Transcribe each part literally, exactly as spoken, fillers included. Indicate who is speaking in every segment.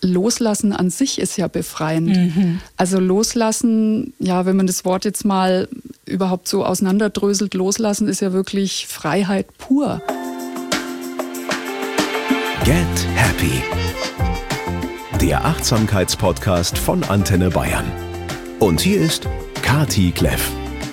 Speaker 1: Loslassen an sich ist ja befreiend.
Speaker 2: Mhm.
Speaker 1: Also loslassen, ja, wenn man das Wort jetzt mal überhaupt so auseinanderdröselt, loslassen ist ja wirklich Freiheit pur.
Speaker 3: Get Happy. Der Achtsamkeitspodcast von Antenne Bayern. Und hier ist Kati Kleff.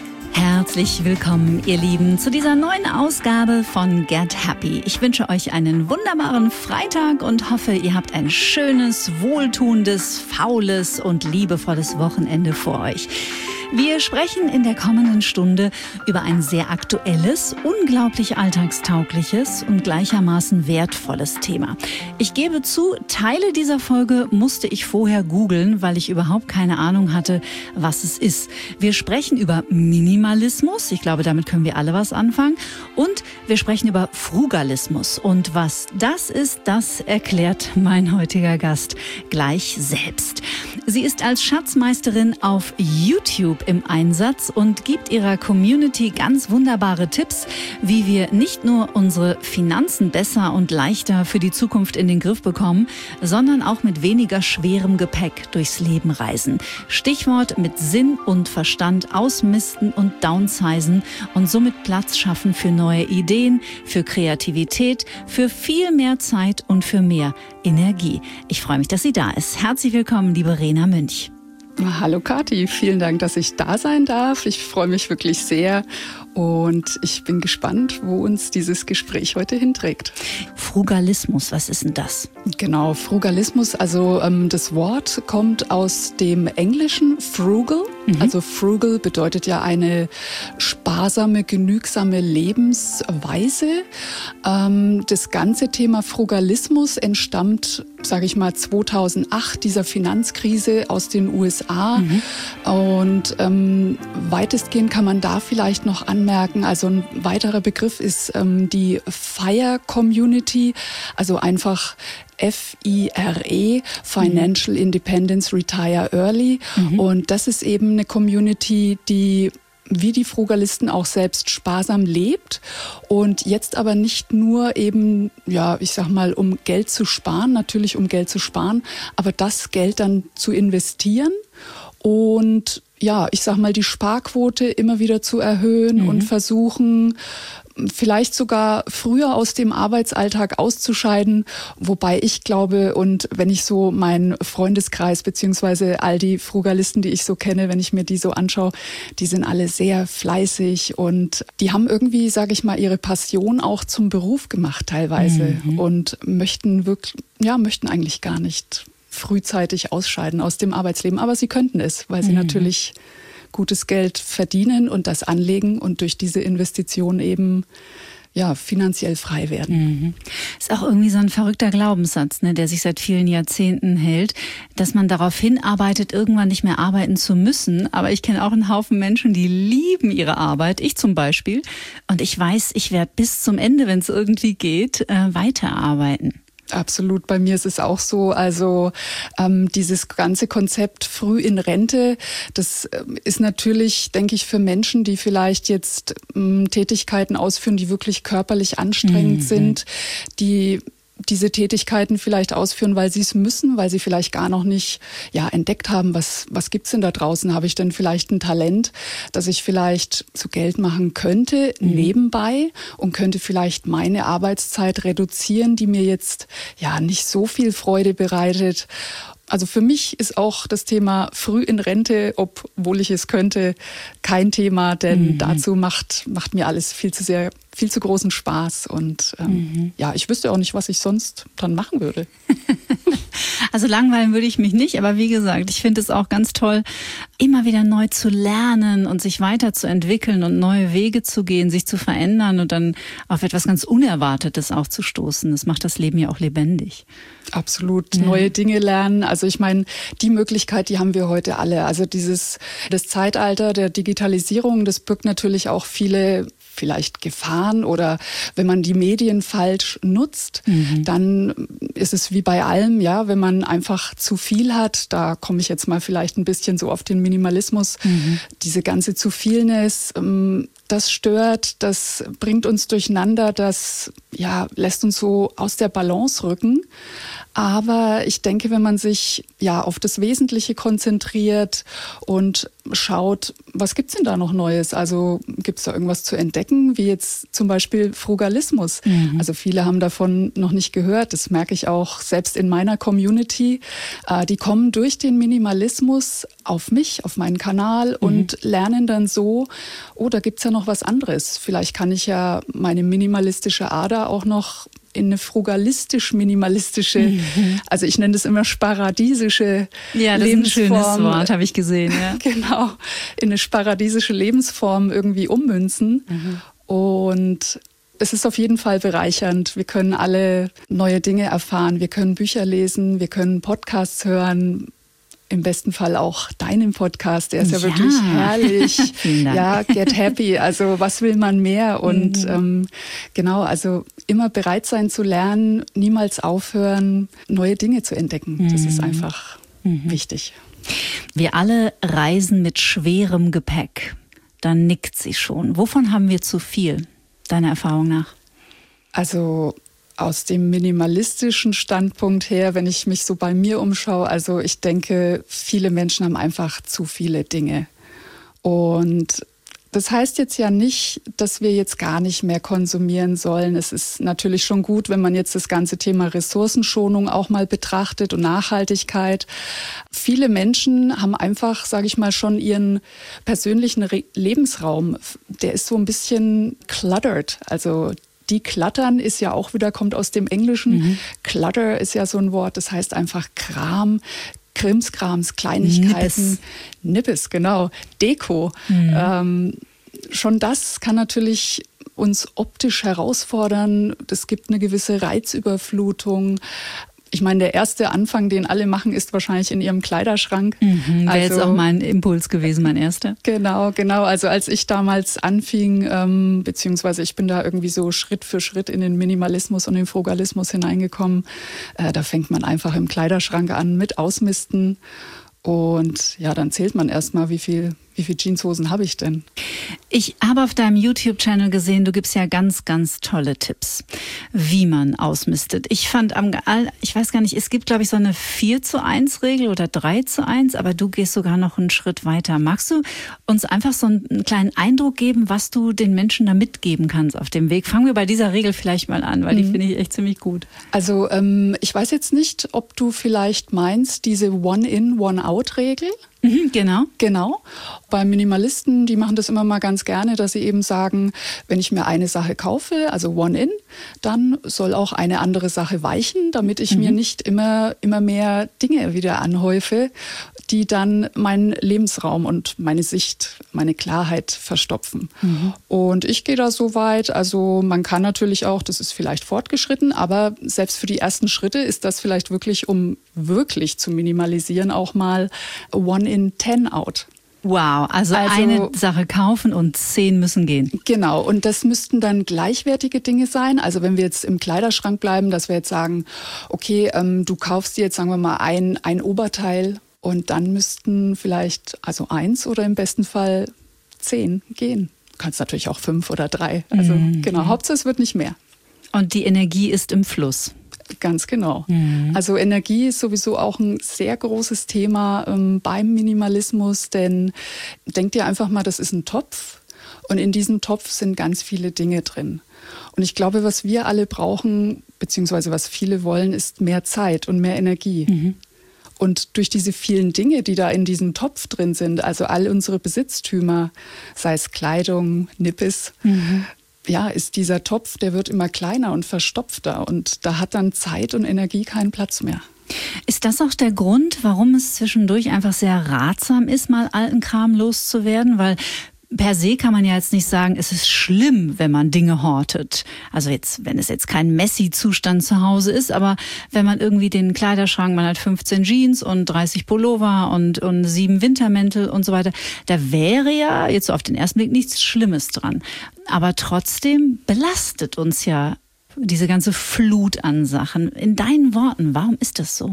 Speaker 2: Herzlich willkommen, ihr Lieben, zu dieser neuen Ausgabe von Get Happy. Ich wünsche euch einen wunderbaren Freitag und hoffe, ihr habt ein schönes, wohltuendes, faules und liebevolles Wochenende vor euch. Wir sprechen in der kommenden Stunde über ein sehr aktuelles, unglaublich alltagstaugliches und gleichermaßen wertvolles Thema. Ich gebe zu, Teile dieser Folge musste ich vorher googeln, weil ich überhaupt keine Ahnung hatte, was es ist. Wir sprechen über Minimalismus, ich glaube, damit können wir alle was anfangen, und wir sprechen über Frugalismus. Und was das ist, das erklärt mein heutiger Gast gleich selbst. Sie ist als Schatzmeisterin auf YouTube im Einsatz und gibt ihrer Community ganz wunderbare Tipps, wie wir nicht nur unsere Finanzen besser und leichter für die Zukunft in den Griff bekommen, sondern auch mit weniger schwerem Gepäck durchs Leben reisen. Stichwort mit Sinn und Verstand ausmisten und downsizen und somit Platz schaffen für neue Ideen, für Kreativität, für viel mehr Zeit und für mehr Energie. Ich freue mich, dass sie da ist. Herzlich willkommen, liebe Rena Münch.
Speaker 1: Hallo Kati, vielen Dank, dass ich da sein darf. Ich freue mich wirklich sehr und ich bin gespannt, wo uns dieses Gespräch heute hinträgt.
Speaker 2: Frugalismus, was ist denn das?
Speaker 1: Genau, Frugalismus, also ähm, das Wort kommt aus dem Englischen frugal. Mhm. Also frugal bedeutet ja eine sparsame, genügsame Lebensweise. Ähm, das ganze Thema Frugalismus entstammt, sage ich mal, zweitausendacht, dieser Finanzkrise aus den U S A. Mhm. Und ähm, weitestgehend kann man da vielleicht noch anmerken, also ein weiterer Begriff ist ähm, die FIRE Community, also einfach F I R E, Financial mhm. Independence Retire Early. Mhm. Und das ist eben eine Community, die wie die Frugalisten auch selbst sparsam lebt und jetzt aber nicht nur eben, ja, ich sag mal, um Geld zu sparen, natürlich um Geld zu sparen, aber das Geld dann zu investieren und ja, ich sag mal, die Sparquote immer wieder zu erhöhen mhm. und versuchen, vielleicht sogar früher aus dem Arbeitsalltag auszuscheiden, wobei ich glaube, und wenn ich so meinen Freundeskreis beziehungsweise all die Frugalisten, die ich so kenne, wenn ich mir die so anschaue, die sind alle sehr fleißig und die haben irgendwie, sage ich mal, ihre Passion auch zum Beruf gemacht teilweise mhm. und möchten wirklich, ja, möchten eigentlich gar nicht frühzeitig ausscheiden aus dem Arbeitsleben, aber sie könnten es, weil sie mhm. natürlich gutes Geld verdienen und das anlegen und durch diese Investition eben ja finanziell frei werden.
Speaker 2: Mhm. Ist auch irgendwie so ein verrückter Glaubenssatz, ne, der sich seit vielen Jahrzehnten hält, dass man darauf hinarbeitet, irgendwann nicht mehr arbeiten zu müssen. Aber ich kenne auch einen Haufen Menschen, die lieben ihre Arbeit, ich zum Beispiel. Und ich weiß, ich werde bis zum Ende, wenn es irgendwie geht, äh, weiterarbeiten.
Speaker 1: Absolut, bei mir ist es auch so. Also ähm, dieses ganze Konzept früh in Rente, das ähm, ist natürlich, denke ich, für Menschen, die vielleicht jetzt ähm, Tätigkeiten ausführen, die wirklich körperlich anstrengend mhm. sind, die diese Tätigkeiten vielleicht ausführen, weil sie es müssen, weil sie vielleicht gar noch nicht ja entdeckt haben, was was gibt's denn da draußen? Habe ich denn vielleicht ein Talent, das ich vielleicht zu Geld machen könnte mhm. nebenbei und könnte vielleicht meine Arbeitszeit reduzieren, die mir jetzt ja nicht so viel Freude bereitet. Also für mich ist auch das Thema früh in Rente, obwohl ich es könnte, kein Thema, denn mhm. dazu macht macht mir alles viel zu sehr, viel zu großen Spaß und ähm, mhm. ja, ich wüsste auch nicht, was ich sonst dran machen würde.
Speaker 2: Also langweilen würde ich mich nicht, aber wie gesagt, ich finde es auch ganz toll, immer wieder neu zu lernen und sich weiterzuentwickeln und neue Wege zu gehen, sich zu verändern und dann auf etwas ganz Unerwartetes auch zu stoßen. Das macht das Leben ja auch lebendig.
Speaker 1: Absolut, ja. Neue Dinge lernen. Also ich meine, die Möglichkeit, die haben wir heute alle. Also dieses, das Zeitalter der Digitalisierung, das birgt natürlich auch viele vielleicht Gefahren oder wenn man die Medien falsch nutzt, mhm. dann ist es wie bei allem, ja, wenn man einfach zu viel hat, da komme ich jetzt mal vielleicht ein bisschen so auf den Minimalismus, mhm. diese ganze zu vielness ähm, das stört, das bringt uns durcheinander, das ja, lässt uns so aus der Balance rücken. Aber ich denke, wenn man sich ja auf das Wesentliche konzentriert und schaut, was gibt's denn da noch Neues? Also gibt's da irgendwas zu entdecken, wie jetzt zum Beispiel Frugalismus? Mhm. Also viele haben davon noch nicht gehört. Das merke ich auch selbst in meiner Community. Äh, die kommen durch den Minimalismus auf mich, auf meinen Kanal mhm. und lernen dann so, oh, da gibt's ja noch was anderes. Vielleicht kann ich ja meine minimalistische Ader auch noch in eine frugalistisch-minimalistische, mhm. also ich nenne das immer sparadiesische
Speaker 2: ja, das
Speaker 1: Lebensform.
Speaker 2: Ist ein schönes Wort, habe ich gesehen. Ja.
Speaker 1: Genau, in eine sparadiesische Lebensform irgendwie ummünzen. Mhm. Und es ist auf jeden Fall bereichernd. Wir können alle neue Dinge erfahren. Wir können Bücher lesen, wir können Podcasts hören. Im besten Fall auch deinen Podcast, der ist ja, ja. wirklich herrlich.
Speaker 2: Vielen Dank.
Speaker 1: Ja, Get Happy, also was will man mehr? Und mhm. ähm, genau, also immer bereit sein zu lernen, niemals aufhören, neue Dinge zu entdecken. Mhm. Das ist einfach mhm. wichtig.
Speaker 2: Wir alle reisen mit schwerem Gepäck. Da nickt sie schon. Wovon haben wir zu viel, deiner Erfahrung nach?
Speaker 1: Also aus dem minimalistischen Standpunkt her, wenn ich mich so bei mir umschaue, also ich denke, viele Menschen haben einfach zu viele Dinge. Und das heißt jetzt ja nicht, dass wir jetzt gar nicht mehr konsumieren sollen. Es ist natürlich schon gut, wenn man jetzt das ganze Thema Ressourcenschonung auch mal betrachtet und Nachhaltigkeit. Viele Menschen haben einfach, sage ich mal, schon ihren persönlichen Re- Lebensraum. Der ist so ein bisschen cluttered, also Decluttern ist ja auch wieder, kommt aus dem Englischen. Mhm. Clutter ist ja so ein Wort, das heißt einfach Kram, Krimskrams, Kleinigkeiten. Nippes, Nippes genau. Deko. Mhm. Ähm, schon das kann natürlich uns optisch herausfordern. Es gibt eine gewisse Reizüberflutung. Ich meine, der erste Anfang, den alle machen, ist wahrscheinlich in ihrem Kleiderschrank.
Speaker 2: Mhm, wäre also, jetzt auch mein Impuls gewesen, mein erster.
Speaker 1: Genau, genau. Also als ich damals anfing, ähm, beziehungsweise ich bin da irgendwie so Schritt für Schritt in den Minimalismus und den Frugalismus hineingekommen, äh, da fängt man einfach im Kleiderschrank an mit Ausmisten. Und ja, dann zählt man erstmal, wie viel, wie viel Jeanshosen habe ich denn?
Speaker 2: Ich habe auf deinem YouTube-Channel gesehen, du gibst ja ganz, ganz tolle Tipps, wie man ausmistet. Ich fand am, ich weiß gar nicht, es gibt, glaube ich, so eine vier zu eins Regel oder drei zu eins, aber du gehst sogar noch einen Schritt weiter. Magst du uns einfach so einen kleinen Eindruck geben, was du den Menschen da mitgeben kannst auf dem Weg? Fangen wir bei dieser Regel vielleicht mal an, weil die mhm. finde ich echt ziemlich gut.
Speaker 1: Also ähm, ich weiß jetzt nicht, ob du vielleicht meinst, diese One-in, One-out-Regel.
Speaker 2: Mhm, genau.
Speaker 1: Genau. Bei Minimalisten, die machen das immer mal ganz gerne, dass sie eben sagen, wenn ich mir eine Sache kaufe, also One-in, dann soll auch eine andere Sache weichen, damit ich mhm. mir nicht immer, immer mehr Dinge wieder anhäufe, die dann meinen Lebensraum und meine Sicht, meine Klarheit verstopfen. Mhm. Und ich gehe da so weit, also man kann natürlich auch, das ist vielleicht fortgeschritten, aber selbst für die ersten Schritte ist das vielleicht wirklich, um wirklich zu minimalisieren, auch mal One in, ten out.
Speaker 2: Wow, also, also eine Sache kaufen und zehn müssen gehen.
Speaker 1: Genau, und das müssten dann gleichwertige Dinge sein. Also wenn wir jetzt im Kleiderschrank bleiben, dass wir jetzt sagen, okay, ähm, du kaufst dir jetzt, sagen wir mal, ein, ein Oberteil und dann müssten vielleicht, also eins oder im besten Fall zehn gehen. Du kannst natürlich auch fünf oder drei. Also mhm. genau, Hauptsache es wird nicht mehr.
Speaker 2: Und die Energie ist im Fluss.
Speaker 1: Ganz genau. Mhm. Also Energie ist sowieso auch ein sehr großes Thema ähm, beim Minimalismus, denn denk dir einfach mal, das ist ein Topf und in diesem Topf sind ganz viele Dinge drin. Und ich glaube, was wir alle brauchen, beziehungsweise was viele wollen, ist mehr Zeit und mehr Energie. Mhm. Und durch diese vielen Dinge, die da in diesem Topf drin sind, also all unsere Besitztümer, sei es Kleidung, Nippes, mhm. ja, ist dieser Topf, der wird immer kleiner und verstopfter und da hat dann Zeit und Energie keinen Platz mehr.
Speaker 2: Ist das auch der Grund, warum es zwischendurch einfach sehr ratsam ist, mal alten Kram loszuwerden? Weil per se kann man ja jetzt nicht sagen, es ist schlimm, wenn man Dinge hortet. Also jetzt, wenn es jetzt kein Messi-Zustand zu Hause ist, aber wenn man irgendwie den Kleiderschrank, man hat fünfzehn Jeans und dreißig Pullover und, und sieben Wintermäntel und so weiter, da wäre ja jetzt so auf den ersten Blick nichts Schlimmes dran. Aber trotzdem belastet uns ja diese ganze Flut an Sachen. In deinen Worten, warum ist das so?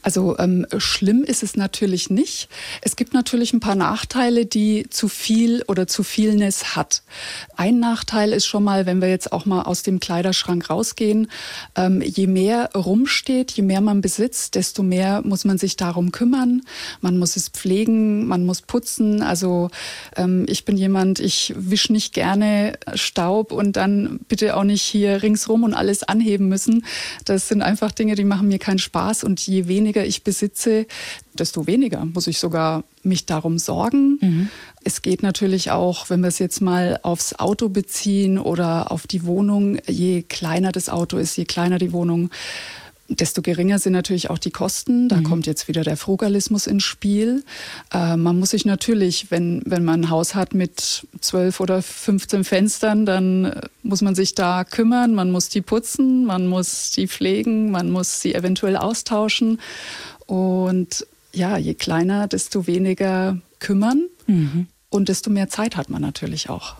Speaker 1: Also ähm, schlimm ist es natürlich nicht. Es gibt natürlich ein paar Nachteile, die zu viel oder zu vielness hat. Ein Nachteil ist schon mal, wenn wir jetzt auch mal aus dem Kleiderschrank rausgehen, ähm, je mehr rumsteht, je mehr man besitzt, desto mehr muss man sich darum kümmern. Man muss es pflegen, man muss putzen. Also ähm, ich bin jemand, ich wische nicht gerne Staub und dann bitte auch nicht hier ringsrum und alles anheben müssen. Das sind einfach Dinge, die machen mir keinen Spaß. Und je weniger ich besitze, desto weniger muss ich sogar mich darum sorgen. Mhm. Es geht natürlich auch, wenn wir es jetzt mal aufs Auto beziehen oder auf die Wohnung, je kleiner das Auto ist, je kleiner die Wohnung, desto geringer sind natürlich auch die Kosten. Da mhm. kommt jetzt wieder der Frugalismus ins Spiel. Äh, man muss sich natürlich, wenn, wenn man ein Haus hat mit zwölf oder fünfzehn Fenstern, dann muss man sich da kümmern. Man muss die putzen, man muss die pflegen, man muss sie eventuell austauschen. Und ja, je kleiner, desto weniger kümmern mhm. und desto mehr Zeit hat man natürlich auch.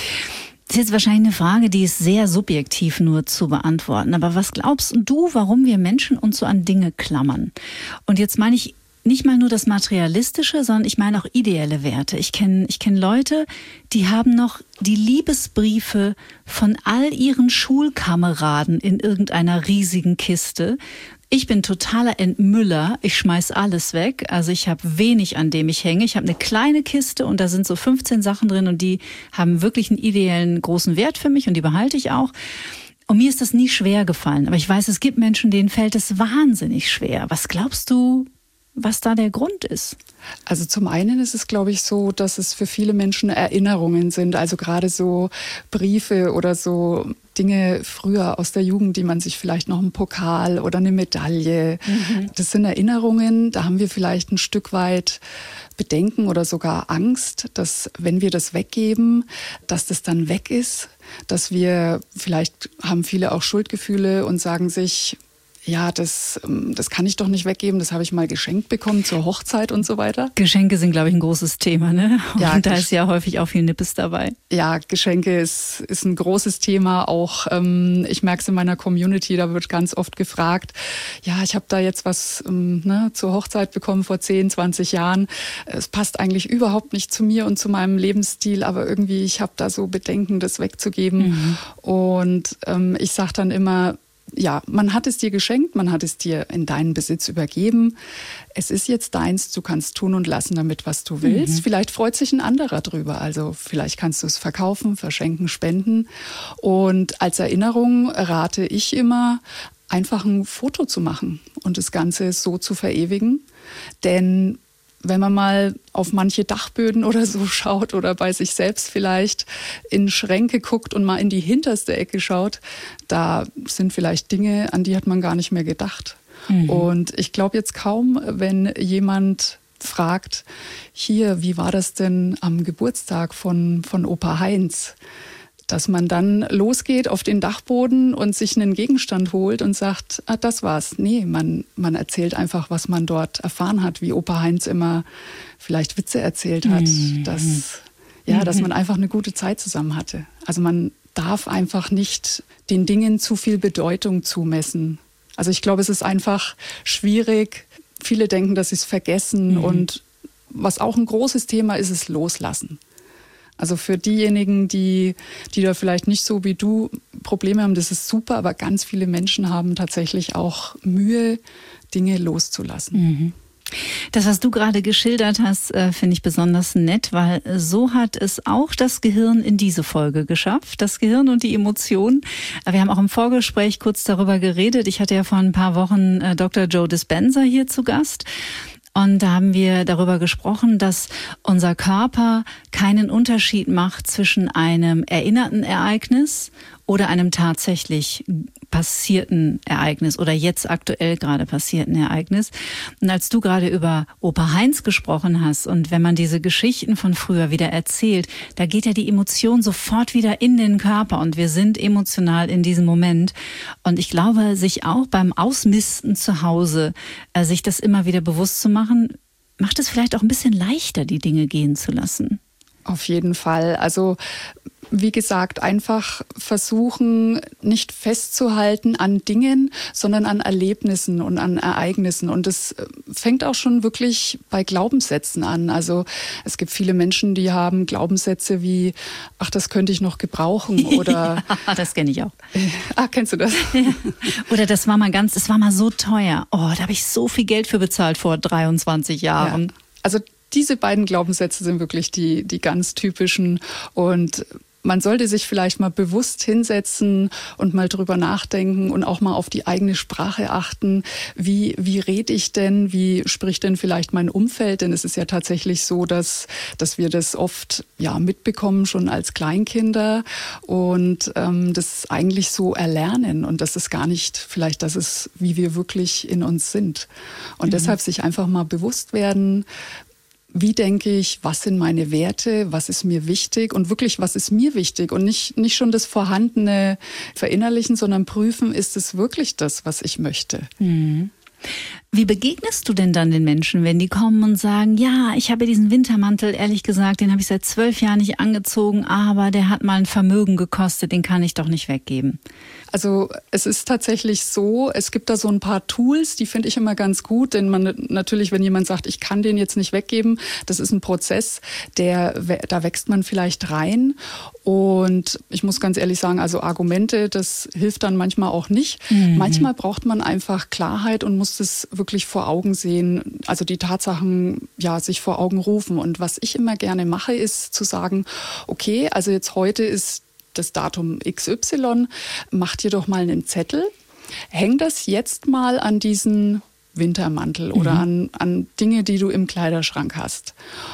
Speaker 2: Das ist jetzt wahrscheinlich eine Frage, die ist sehr subjektiv nur zu beantworten. Aber was glaubst du, warum wir Menschen uns so an Dinge klammern? Und jetzt meine ich nicht mal nur das Materialistische, sondern ich meine auch ideelle Werte. Ich kenne ich kenn Leute, die haben noch die Liebesbriefe von all ihren Schulkameraden in irgendeiner riesigen Kiste. Ich bin totaler Entmüller. Ich schmeiß alles weg. Also ich habe wenig, an dem ich hänge. Ich habe eine kleine Kiste und da sind so fünfzehn Sachen drin und die haben wirklich einen ideellen großen Wert für mich und die behalte ich auch. Und mir ist das nie schwer gefallen. Aber ich weiß, es gibt Menschen, denen fällt es wahnsinnig schwer. Was glaubst du, was da der Grund ist?
Speaker 1: Also zum einen ist es, glaube ich, so, dass es für viele Menschen Erinnerungen sind. Also gerade so Briefe oder so Dinge früher aus der Jugend, die man sich vielleicht noch einen Pokal oder eine Medaille. Mhm. Das sind Erinnerungen, da haben wir vielleicht ein Stück weit Bedenken oder sogar Angst, dass wenn wir das weggeben, dass das dann weg ist. Dass wir, vielleicht haben viele auch Schuldgefühle und sagen sich, ja, das, das kann ich doch nicht weggeben, das habe ich mal geschenkt bekommen zur Hochzeit und so weiter.
Speaker 2: Geschenke sind, glaube ich, ein großes Thema, ne? Und
Speaker 1: ja,
Speaker 2: da ist ja häufig auch viel Nippes dabei.
Speaker 1: Ja, Geschenke ist, ist ein großes Thema. Auch ähm, ich merke es in meiner Community, da wird ganz oft gefragt, ja, ich habe da jetzt was ähm, ne, zur Hochzeit bekommen vor zehn, zwanzig Jahren. Es passt eigentlich überhaupt nicht zu mir und zu meinem Lebensstil, aber irgendwie, ich habe da so Bedenken, das wegzugeben. Mhm. Und ähm, ich sage dann immer, ja, man hat es dir geschenkt, man hat es dir in deinen Besitz übergeben. Es ist jetzt deins, du kannst tun und lassen damit, was du willst. Mhm. Vielleicht freut sich ein anderer drüber. Also vielleicht kannst du es verkaufen, verschenken, spenden. Und als Erinnerung rate ich immer, einfach ein Foto zu machen und das Ganze so zu verewigen. Denn wenn man mal auf manche Dachböden oder so schaut oder bei sich selbst vielleicht in Schränke guckt und mal in die hinterste Ecke schaut, da sind vielleicht Dinge, an die hat man gar nicht mehr gedacht. Mhm. Und ich glaube jetzt kaum, wenn jemand fragt, hier, wie war das denn am Geburtstag von, von Opa Heinz? Dass man dann losgeht auf den Dachboden und sich einen Gegenstand holt und sagt, ah, das war's. Nee, man, man erzählt einfach, was man dort erfahren hat, wie Opa Heinz immer vielleicht Witze erzählt hat, mhm. dass, ja, mhm. dass man einfach eine gute Zeit zusammen hatte. Also man darf einfach nicht den Dingen zu viel Bedeutung zumessen. Also ich glaube, es ist einfach schwierig. Viele denken, dass sie es vergessen mhm. und was auch ein großes Thema ist, ist Loslassen. Also für diejenigen, die, die da vielleicht nicht so wie du Probleme haben, das ist super, aber ganz viele Menschen haben tatsächlich auch Mühe, Dinge loszulassen.
Speaker 2: Mhm. Das, was du gerade geschildert hast, finde ich besonders nett, weil so hat es auch das Gehirn in diese Folge geschafft. Das Gehirn und die Emotionen. Wir haben auch im Vorgespräch kurz darüber geredet. Ich hatte ja vor ein paar Wochen Doktor Joe Dispenza hier zu Gast. Und da haben wir darüber gesprochen, dass unser Körper keinen Unterschied macht zwischen einem erinnerten Ereignis oder einem tatsächlich passierten Ereignis oder jetzt aktuell gerade passierten Ereignis. Und als du gerade über Opa Heinz gesprochen hast und wenn man diese Geschichten von früher wieder erzählt, da geht ja die Emotion sofort wieder in den Körper und wir sind emotional in diesem Moment. Und ich glaube, sich auch beim Ausmisten zu Hause, äh, sich das immer wieder bewusst zu machen, macht es vielleicht auch ein bisschen leichter, die Dinge gehen zu lassen.
Speaker 1: Auf jeden Fall. Also wie gesagt, einfach versuchen, nicht festzuhalten an Dingen, sondern an Erlebnissen und an Ereignissen. Und das fängt auch schon wirklich bei Glaubenssätzen an. Also es gibt viele Menschen, die haben Glaubenssätze wie, ach, das könnte ich noch gebrauchen. Oder
Speaker 2: ja, das kenne ich auch.
Speaker 1: Ah, kennst du das?
Speaker 2: Ja. Oder das war mal ganz, das war mal so teuer. Oh, da habe ich so viel Geld für bezahlt vor dreiundzwanzig Jahren.
Speaker 1: Ja. Also diese beiden Glaubenssätze sind wirklich die, die ganz typischen, und man sollte sich vielleicht mal bewusst hinsetzen und mal drüber nachdenken und auch mal auf die eigene Sprache achten. Wie, wie rede ich denn? Wie spricht denn vielleicht mein Umfeld? Denn es ist ja tatsächlich so, dass, dass wir das oft ja mitbekommen, schon als Kleinkinder, und ähm, das eigentlich so erlernen. Und das ist gar nicht vielleicht, das ist, wie wir wirklich in uns sind. Und mhm. deshalb sich einfach mal bewusst werden, wie denke ich, was sind meine Werte, was ist mir wichtig und wirklich, was ist mir wichtig, und nicht, nicht schon das Vorhandene verinnerlichen, sondern prüfen, ist es wirklich das, was ich möchte.
Speaker 2: Mhm. Wie begegnest du denn dann den Menschen, wenn die kommen und sagen, ja, ich habe diesen Wintermantel, ehrlich gesagt, den habe ich seit zwölf Jahren nicht angezogen, aber der hat mal ein Vermögen gekostet, den kann ich doch nicht weggeben?
Speaker 1: Also es ist tatsächlich so, es gibt da so ein paar Tools, die finde ich immer ganz gut, denn man natürlich, wenn jemand sagt, ich kann den jetzt nicht weggeben, das ist ein Prozess, der, da wächst man vielleicht rein. Und ich muss ganz ehrlich sagen, also Argumente, das hilft dann manchmal auch nicht. Mhm. Manchmal braucht man einfach Klarheit und muss das wirklich vor Augen sehen, also die Tatsachen ja sich vor Augen rufen. Und was ich immer gerne mache, ist zu sagen, okay, also jetzt heute ist das Datum X Y, mach dir doch mal einen Zettel, häng das jetzt mal an diesen Wintermantel oder mhm. an, an Dinge, die du im Kleiderschrank hast.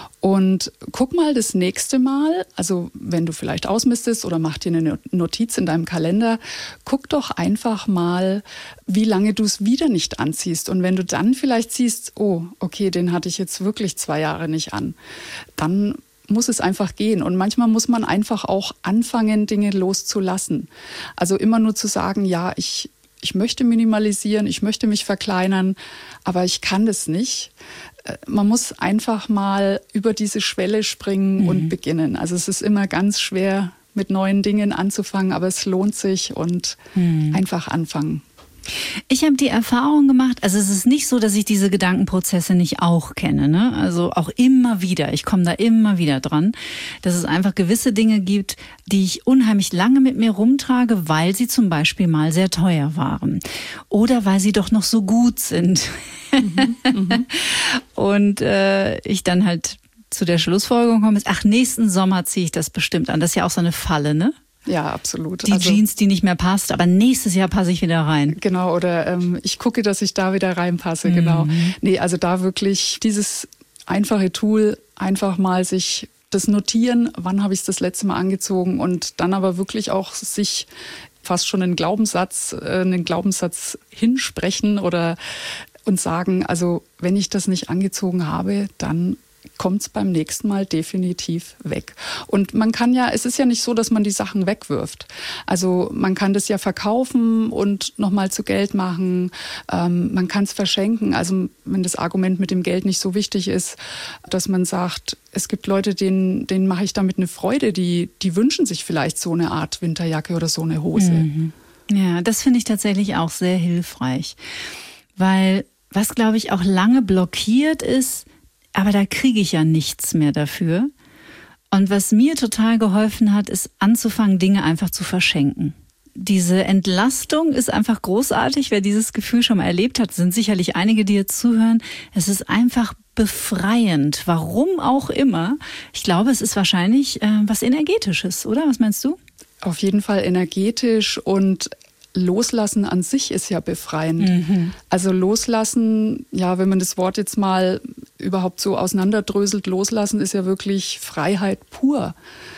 Speaker 1: Und guck mal das nächste Mal, also wenn du vielleicht ausmistest oder mach dir eine Notiz in deinem Kalender, guck doch einfach mal, wie lange du es wieder nicht anziehst. Und wenn du dann vielleicht siehst, oh, okay, den hatte ich jetzt wirklich zwei Jahre nicht an, dann muss es einfach gehen. Und manchmal muss man einfach auch anfangen, Dinge loszulassen. Also immer nur zu sagen, ja, ich, ich möchte minimalisieren, ich möchte mich verkleinern, aber ich kann das nicht. Man muss einfach mal über diese Schwelle springen mhm. und beginnen. Also es ist immer ganz schwer, mit neuen Dingen anzufangen, aber es lohnt sich, und mhm. einfach anfangen.
Speaker 2: Ich habe die Erfahrung gemacht, also es ist nicht so, dass ich diese Gedankenprozesse nicht auch kenne, ne? Also auch immer wieder, ich komme da immer wieder dran, dass es einfach gewisse Dinge gibt, die ich unheimlich lange mit mir rumtrage, weil sie zum Beispiel mal sehr teuer waren oder weil sie doch noch so gut sind. Mhm, mhm. Und äh, ich dann halt zu der Schlussfolgerung komme, ist, ach, nächsten Sommer ziehe ich das bestimmt an. Das ist ja auch so eine Falle, ne?
Speaker 1: Ja, absolut.
Speaker 2: Die
Speaker 1: also,
Speaker 2: Jeans, die nicht mehr passt, aber nächstes Jahr passe ich wieder rein.
Speaker 1: Genau, oder ähm, ich gucke, dass ich da wieder reinpasse, mhm. genau. Nee, also da wirklich dieses einfache Tool, einfach mal sich das notieren, wann habe ich es das letzte Mal angezogen, und dann aber wirklich auch sich fast schon einen Glaubenssatz, äh, einen Glaubenssatz hinsprechen oder und sagen, also wenn ich das nicht angezogen habe, dann kommt es beim nächsten Mal definitiv weg. Und man kann ja, es ist ja nicht so, dass man die Sachen wegwirft. Also man kann das ja verkaufen und nochmal zu Geld machen. Ähm, man kann es verschenken. Also wenn das Argument mit dem Geld nicht so wichtig ist, dass man sagt, es gibt Leute, denen, denen mache ich damit eine Freude, die, die wünschen sich vielleicht so eine Art Winterjacke oder so eine Hose.
Speaker 2: Mhm. Ja, das finde ich tatsächlich auch sehr hilfreich. Weil was, glaube ich, auch lange blockiert ist, aber da kriege ich ja nichts mehr dafür. Und was mir total geholfen hat, ist anzufangen, Dinge einfach zu verschenken. Diese Entlastung ist einfach großartig. Wer dieses Gefühl schon mal erlebt hat, sind sicherlich einige, die jetzt zuhören. Es ist einfach befreiend, warum auch immer. Ich glaube, es ist wahrscheinlich äh, was Energetisches, oder? Was meinst du?
Speaker 1: Auf jeden Fall energetisch, und Loslassen an sich ist ja befreiend. Mhm. Also loslassen, ja, wenn man das Wort jetzt mal überhaupt so auseinanderdröselt, loslassen ist ja wirklich Freiheit pur.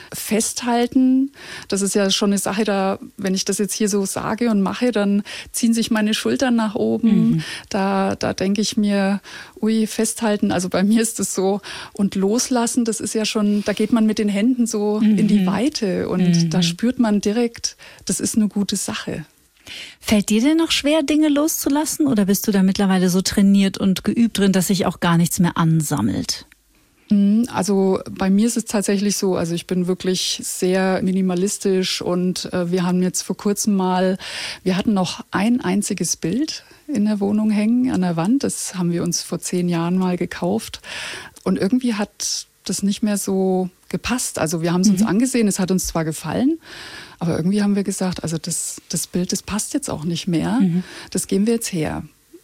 Speaker 1: Festhalten, das ist ja schon eine Sache, da, wenn ich das jetzt hier so sage und mache, dann ziehen sich meine Schultern nach oben. Mhm. Da, da denke ich mir, ui, festhalten, also bei mir ist das so. Und loslassen, das ist ja schon, da geht man mit den Händen so mhm. in die Weite, und mhm. da spürt man direkt, das ist eine gute Sache.
Speaker 2: Fällt dir denn noch schwer, Dinge loszulassen, oder bist du da mittlerweile so trainiert und geübt drin, dass sich auch gar nichts mehr ansammelt?
Speaker 1: Also bei mir ist es tatsächlich so, also ich bin wirklich sehr minimalistisch und äh, wir haben jetzt vor kurzem mal, wir hatten noch ein einziges Bild in der Wohnung hängen an der Wand. Das haben wir uns vor zehn Jahren mal gekauft und irgendwie hat das nicht mehr so gepasst. Also wir haben es mhm. uns angesehen, es hat uns zwar gefallen, aber irgendwie haben wir gesagt, also das, das Bild, das passt jetzt auch nicht mehr, mhm. das geben wir jetzt her.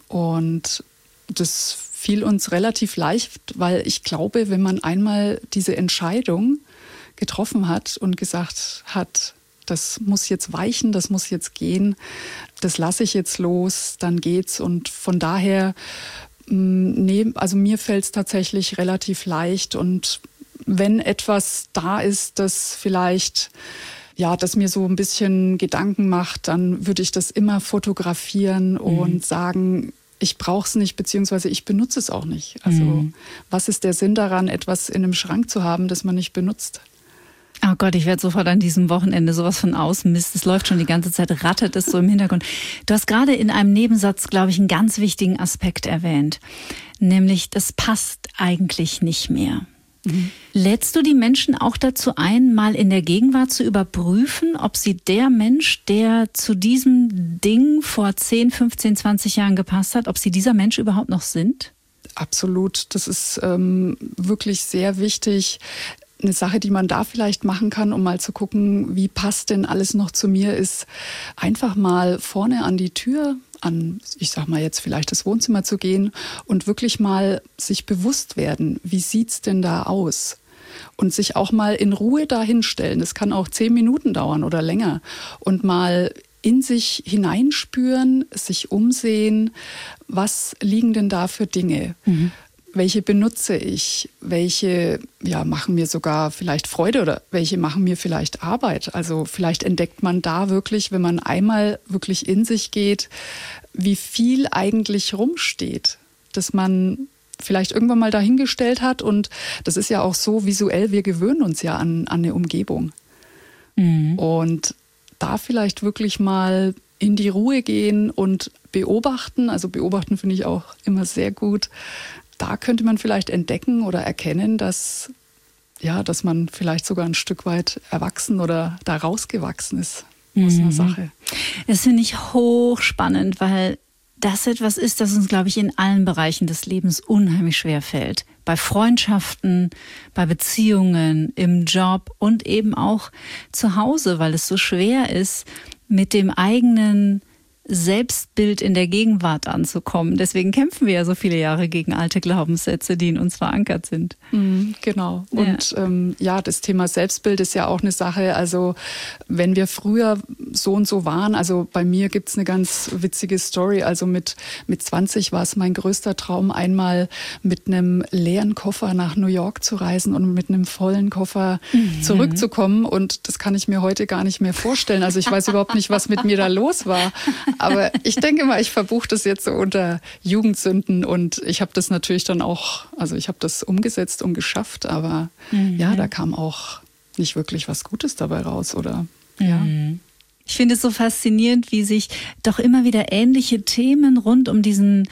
Speaker 1: Und das fiel uns relativ leicht, weil ich glaube, wenn man einmal diese Entscheidung getroffen hat und gesagt hat, das muss jetzt weichen, das muss jetzt gehen, das lasse ich jetzt los, dann geht's. Und von daher, nee, also mir fällt es tatsächlich relativ leicht. Und wenn etwas da ist, das vielleicht, ja, das mir so ein bisschen Gedanken macht, dann würde ich das immer fotografieren und mhm. sagen, ich brauche es nicht, beziehungsweise ich benutze es auch nicht. Also mhm. was ist der Sinn daran, etwas in einem Schrank zu haben, das man nicht benutzt?
Speaker 2: Oh Gott, ich werde sofort an diesem Wochenende sowas von ausmisten. Es läuft schon die ganze Zeit, rattert es so im Hintergrund. Du hast gerade in einem Nebensatz, glaube ich, einen ganz wichtigen Aspekt erwähnt. Nämlich, das passt eigentlich nicht mehr. Mhm. Lädst du die Menschen auch dazu ein, mal in der Gegenwart zu überprüfen, ob sie der Mensch, der zu diesem Ding vor zehn, fünfzehn, zwanzig Jahren gepasst hat, ob sie dieser Mensch überhaupt noch sind?
Speaker 1: Absolut. Das ist ähm, wirklich sehr wichtig. Eine Sache, die man da vielleicht machen kann, um mal zu gucken, wie passt denn alles noch zu mir, ist einfach mal vorne an die Tür, an, ich sag mal jetzt vielleicht das Wohnzimmer zu gehen und wirklich mal sich bewusst werden, wie sieht's denn da aus? Und sich auch mal in Ruhe dahinstellen. Das kann auch zehn Minuten dauern oder länger. Und mal in sich hineinspüren, sich umsehen, was liegen denn da für Dinge? Mhm. Welche benutze ich? Welche ja, machen mir sogar vielleicht Freude oder welche machen mir vielleicht Arbeit? Also vielleicht entdeckt man da wirklich, wenn man einmal wirklich in sich geht, wie viel eigentlich rumsteht, dass man vielleicht irgendwann mal dahingestellt hat. Und das ist ja auch so visuell, wir gewöhnen uns ja an, an eine Umgebung. Mhm. Und da vielleicht wirklich mal in die Ruhe gehen und beobachten. Also beobachten finde ich auch immer sehr gut. Da könnte man vielleicht entdecken oder erkennen, dass, ja, dass man vielleicht sogar ein Stück weit erwachsen oder da rausgewachsen ist aus mhm. einer Sache.
Speaker 2: Das finde ich hochspannend, weil das etwas ist, das uns, glaube ich, in allen Bereichen des Lebens unheimlich schwer fällt. Bei Freundschaften, bei Beziehungen, im Job und eben auch zu Hause, weil es so schwer ist, mit dem eigenen Selbstbild in der Gegenwart anzukommen. Deswegen kämpfen wir ja so viele Jahre gegen alte Glaubenssätze, die in uns verankert sind.
Speaker 1: Mhm, genau. Ja. Und ähm, ja, das Thema Selbstbild ist ja auch eine Sache. Also wenn wir früher so und so waren, also bei mir gibt's eine ganz witzige Story. Also mit, mit zwanzig war es mein größter Traum, einmal mit einem leeren Koffer nach New York zu reisen und mit einem vollen Koffer mhm. zurückzukommen. Und das kann ich mir heute gar nicht mehr vorstellen. Also ich weiß überhaupt nicht, was mit mir da los war. Aber ich denke mal, ich verbuche das jetzt so unter Jugendsünden und ich habe das natürlich dann auch, also ich habe das umgesetzt und geschafft, aber mhm. ja, da kam auch nicht wirklich was Gutes dabei raus, oder? Ja.
Speaker 2: Mhm. Ich finde es so faszinierend, wie sich doch immer wieder ähnliche Themen rund um diesen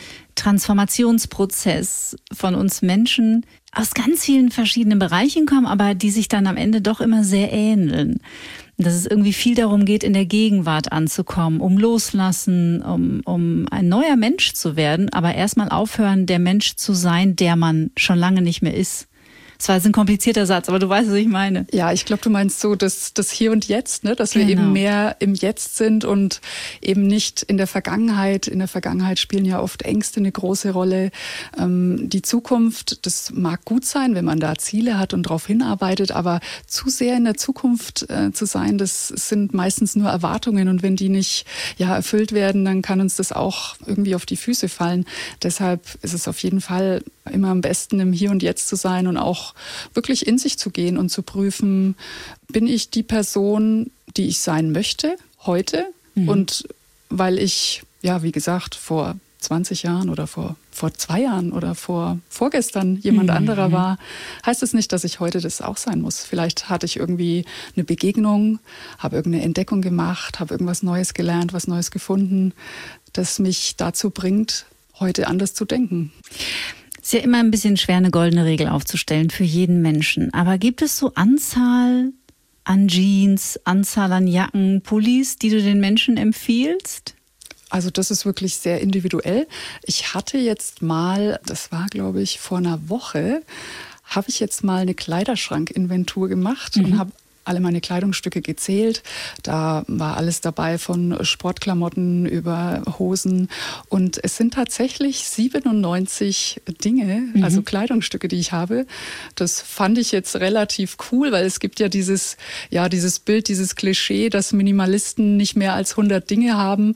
Speaker 2: Transformationsprozess von uns Menschen aus ganz vielen verschiedenen Bereichen kommen, aber die sich dann am Ende doch immer sehr ähneln. Dass es irgendwie viel darum geht, in der Gegenwart anzukommen, um loslassen, um, um ein neuer Mensch zu werden, aber erstmal aufhören, der Mensch zu sein, der man schon lange nicht mehr ist. Das war jetzt ein komplizierter Satz, aber du weißt, was ich meine.
Speaker 1: Ja, ich glaube, du meinst so das, das Hier und Jetzt, ne? Dass wir genau. eben mehr im Jetzt sind und eben nicht in der Vergangenheit. In der Vergangenheit spielen ja oft Ängste eine große Rolle. Ähm, die Zukunft, das mag gut sein, wenn man da Ziele hat und darauf hinarbeitet, aber zu sehr in der Zukunft äh, zu sein, das sind meistens nur Erwartungen und wenn die nicht ja, erfüllt werden, dann kann uns das auch irgendwie auf die Füße fallen. Deshalb ist es auf jeden Fall immer am besten, im Hier und Jetzt zu sein und auch wirklich in sich zu gehen und zu prüfen, bin ich die Person, die ich sein möchte heute? Mhm. Und weil ich, ja, wie gesagt, vor zwanzig Jahren oder vor, vor zwei Jahren oder vor vorgestern jemand mhm. anderer war, heißt es nicht, dass ich heute das auch sein muss. Vielleicht hatte ich irgendwie eine Begegnung, habe irgendeine Entdeckung gemacht, habe irgendwas Neues gelernt, was Neues gefunden, das mich dazu bringt, heute anders zu denken.
Speaker 2: Ist ja immer ein bisschen schwer, eine goldene Regel aufzustellen für jeden Menschen. Aber gibt es so Anzahl an Jeans, Anzahl an Jacken, Pullis, die du den Menschen empfiehlst?
Speaker 1: Also das ist wirklich sehr individuell. Ich hatte jetzt mal, das war glaube ich vor einer Woche, habe ich jetzt mal eine Kleiderschrankinventur gemacht mhm. und habe alle meine Kleidungsstücke gezählt. Da war alles dabei, von Sportklamotten über Hosen. Und es sind tatsächlich siebenundneunzig Dinge, mhm. also Kleidungsstücke, die ich habe. Das fand ich jetzt relativ cool, weil es gibt ja dieses, ja, dieses Bild, dieses Klischee, dass Minimalisten nicht mehr als hundert Dinge haben.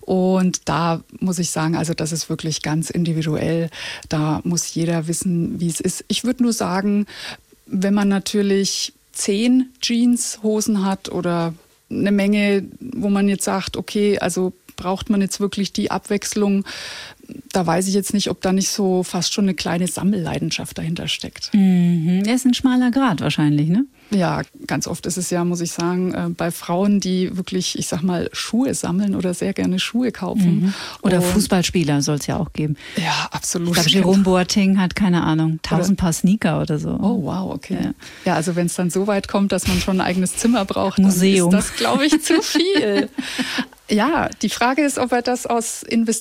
Speaker 1: Und da muss ich sagen, also das ist wirklich ganz individuell. Da muss jeder wissen, wie es ist. Ich würde nur sagen, wenn man natürlich zehn Jeanshosen hat oder eine Menge, wo man jetzt sagt, okay, also braucht man jetzt wirklich die Abwechslung, da weiß ich jetzt nicht, ob da nicht so fast schon eine kleine Sammelleidenschaft dahinter steckt.
Speaker 2: Mhm. Er ist ein schmaler Grat wahrscheinlich, ne?
Speaker 1: Ja, ganz oft ist es ja, muss ich sagen, bei Frauen, die wirklich, ich sag mal, Schuhe sammeln oder sehr gerne Schuhe kaufen.
Speaker 2: Mhm. Oder
Speaker 1: Und
Speaker 2: Fußballspieler soll es ja auch geben.
Speaker 1: Ja, absolut.
Speaker 2: Ich glaube, Jerome Boateng hat, keine Ahnung, tausend Paar Sneaker oder so.
Speaker 1: Oh, wow, okay.
Speaker 2: Ja,
Speaker 1: ja, also wenn es dann so weit kommt, dass man schon ein eigenes Zimmer braucht, dann
Speaker 2: Museum.
Speaker 1: ist das, glaube ich, zu viel. Ja, die Frage ist, ob er das aus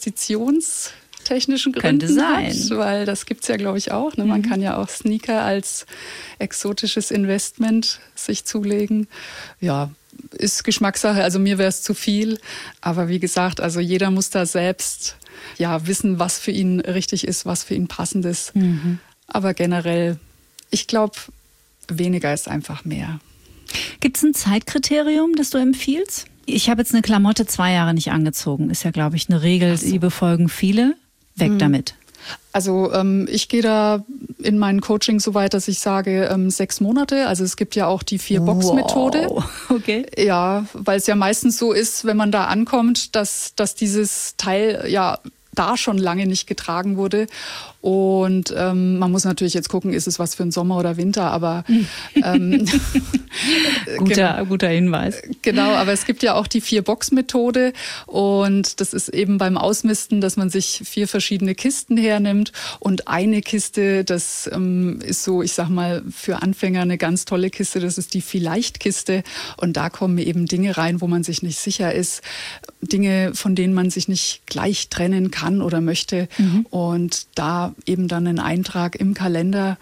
Speaker 1: investitionstechnischen Gründen
Speaker 2: Könnte sein.
Speaker 1: hat, weil das gibt's ja, glaube ich, auch. Ne? Man mhm. kann ja auch Sneaker als exotisches Investment sich zulegen. Ja, ist Geschmackssache. Also mir wäre es zu viel. Aber wie gesagt, also jeder muss da selbst ja wissen, was für ihn richtig ist, was für ihn passend ist. Mhm. Aber generell, ich glaube, weniger ist einfach mehr.
Speaker 2: Gibt es ein Zeitkriterium, das du empfiehlst? Ich habe jetzt eine Klamotte zwei Jahre nicht angezogen. Ist ja, glaube ich, eine Regel, so. Die befolgen viele. Weg hm. damit.
Speaker 1: Also ähm, ich gehe da in meinen Coaching so weit, dass ich sage ähm, sechs Monate. Also es gibt ja auch die Vier-Box-Methode.
Speaker 2: Wow. Okay.
Speaker 1: Ja, weil es ja meistens so ist, wenn man da ankommt, dass, dass dieses Teil ja da schon lange nicht getragen wurde. Und ähm, man muss natürlich jetzt gucken, ist es was für einen Sommer oder Winter, aber ähm,
Speaker 2: guter,
Speaker 1: genau,
Speaker 2: guter Hinweis.
Speaker 1: Genau, aber es gibt ja auch die Vier-Box-Methode und das ist eben beim Ausmisten, dass man sich vier verschiedene Kisten hernimmt und eine Kiste, das ähm, ist so, ich sag mal, für Anfänger eine ganz tolle Kiste, das ist die Vielleicht-Kiste und da kommen eben Dinge rein, wo man sich nicht sicher ist, Dinge, von denen man sich nicht gleich trennen kann oder möchte mhm. und da eben dann einen Eintrag im Kalender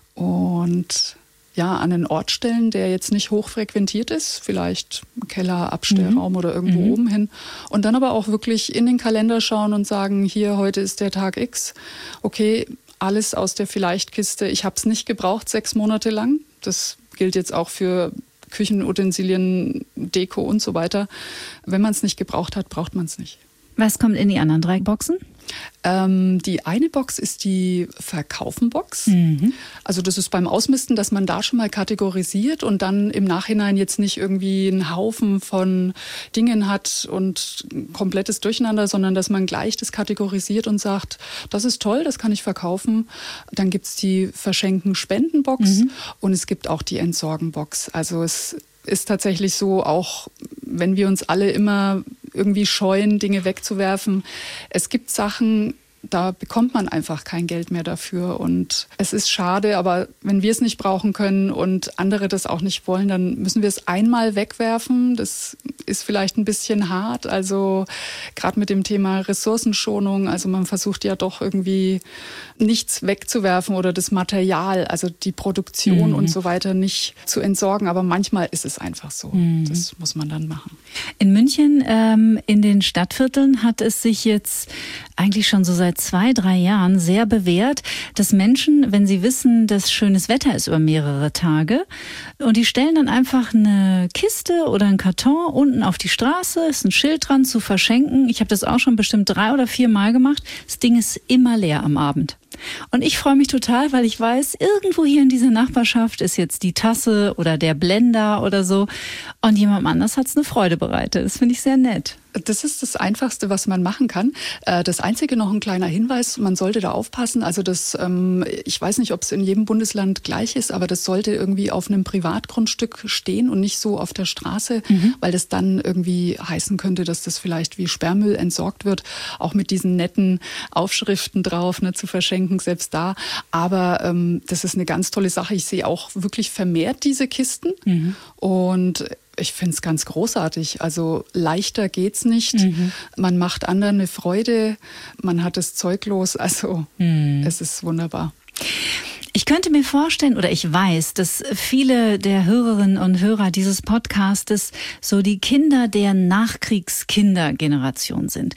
Speaker 1: und ja, an einen Ort stellen, der jetzt nicht hochfrequentiert ist, vielleicht ein Keller, Abstellraum mhm. oder irgendwo mhm. oben hin. Und dann aber auch wirklich in den Kalender schauen und sagen, hier, heute ist der Tag X. Okay, alles aus der Vielleicht-Kiste. Ich habe es nicht gebraucht, sechs Monate lang. Das gilt jetzt auch für Küchenutensilien, Deko und so weiter. Wenn man es nicht gebraucht hat, braucht man es nicht.
Speaker 2: Was kommt in die anderen drei Boxen?
Speaker 1: Ähm, die eine Box ist die Verkaufen-Box. Mhm. Also das ist beim Ausmisten, dass man da schon mal kategorisiert und dann im Nachhinein jetzt nicht irgendwie einen Haufen von Dingen hat und komplettes Durcheinander, sondern dass man gleich das kategorisiert und sagt, das ist toll, das kann ich verkaufen. Dann gibt's die Verschenken-Spenden-Box mhm. und es gibt auch die Entsorgen-Box. Also es ist tatsächlich so, auch wenn wir uns alle immer irgendwie scheuen, Dinge wegzuwerfen. Es gibt Sachen, da bekommt man einfach kein Geld mehr dafür und es ist schade, aber wenn wir es nicht brauchen können und andere das auch nicht wollen, dann müssen wir es einmal wegwerfen. Das ist vielleicht ein bisschen hart, also gerade mit dem Thema Ressourcenschonung, also man versucht ja doch irgendwie nichts wegzuwerfen oder das Material, also die Produktion mhm. und so weiter nicht zu entsorgen, aber manchmal ist es einfach so. Mhm. Das muss man dann machen.
Speaker 2: In München, ähm, in den Stadtvierteln hat es sich jetzt eigentlich schon so seit zwei, drei Jahren sehr bewährt, dass Menschen, wenn sie wissen, dass schönes Wetter ist über mehrere Tage und die stellen dann einfach eine Kiste oder einen Karton unten auf die Straße, ist ein Schild dran zu verschenken. Ich habe das auch schon bestimmt drei oder vier Mal gemacht. Das Ding ist immer leer am Abend. Und ich freue mich total, weil ich weiß, irgendwo hier in dieser Nachbarschaft ist jetzt die Tasse oder der Blender oder so und jemand anders hat es eine Freude bereitet. Das finde ich sehr nett.
Speaker 1: Das ist das Einfachste, was man machen kann. Das Einzige, noch ein kleiner Hinweis, man sollte da aufpassen. Also das, ich weiß nicht, ob es in jedem Bundesland gleich ist, aber das sollte irgendwie auf einem Privatgrundstück stehen und nicht so auf der Straße, mhm. weil das dann irgendwie heißen könnte, dass das vielleicht wie Sperrmüll entsorgt wird, auch mit diesen netten Aufschriften drauf, ne, zu verschenken, selbst da. Aber ähm, das ist eine ganz tolle Sache. Ich sehe auch wirklich vermehrt diese Kisten mhm. und ich finde es ganz großartig. Also leichter geht's nicht. Mhm. Man macht anderen eine Freude. Man hat das Zeug los. Also mhm. es ist wunderbar.
Speaker 2: Ich könnte mir vorstellen, oder ich weiß, dass viele der Hörerinnen und Hörer dieses Podcastes so die Kinder der Nachkriegskindergeneration sind.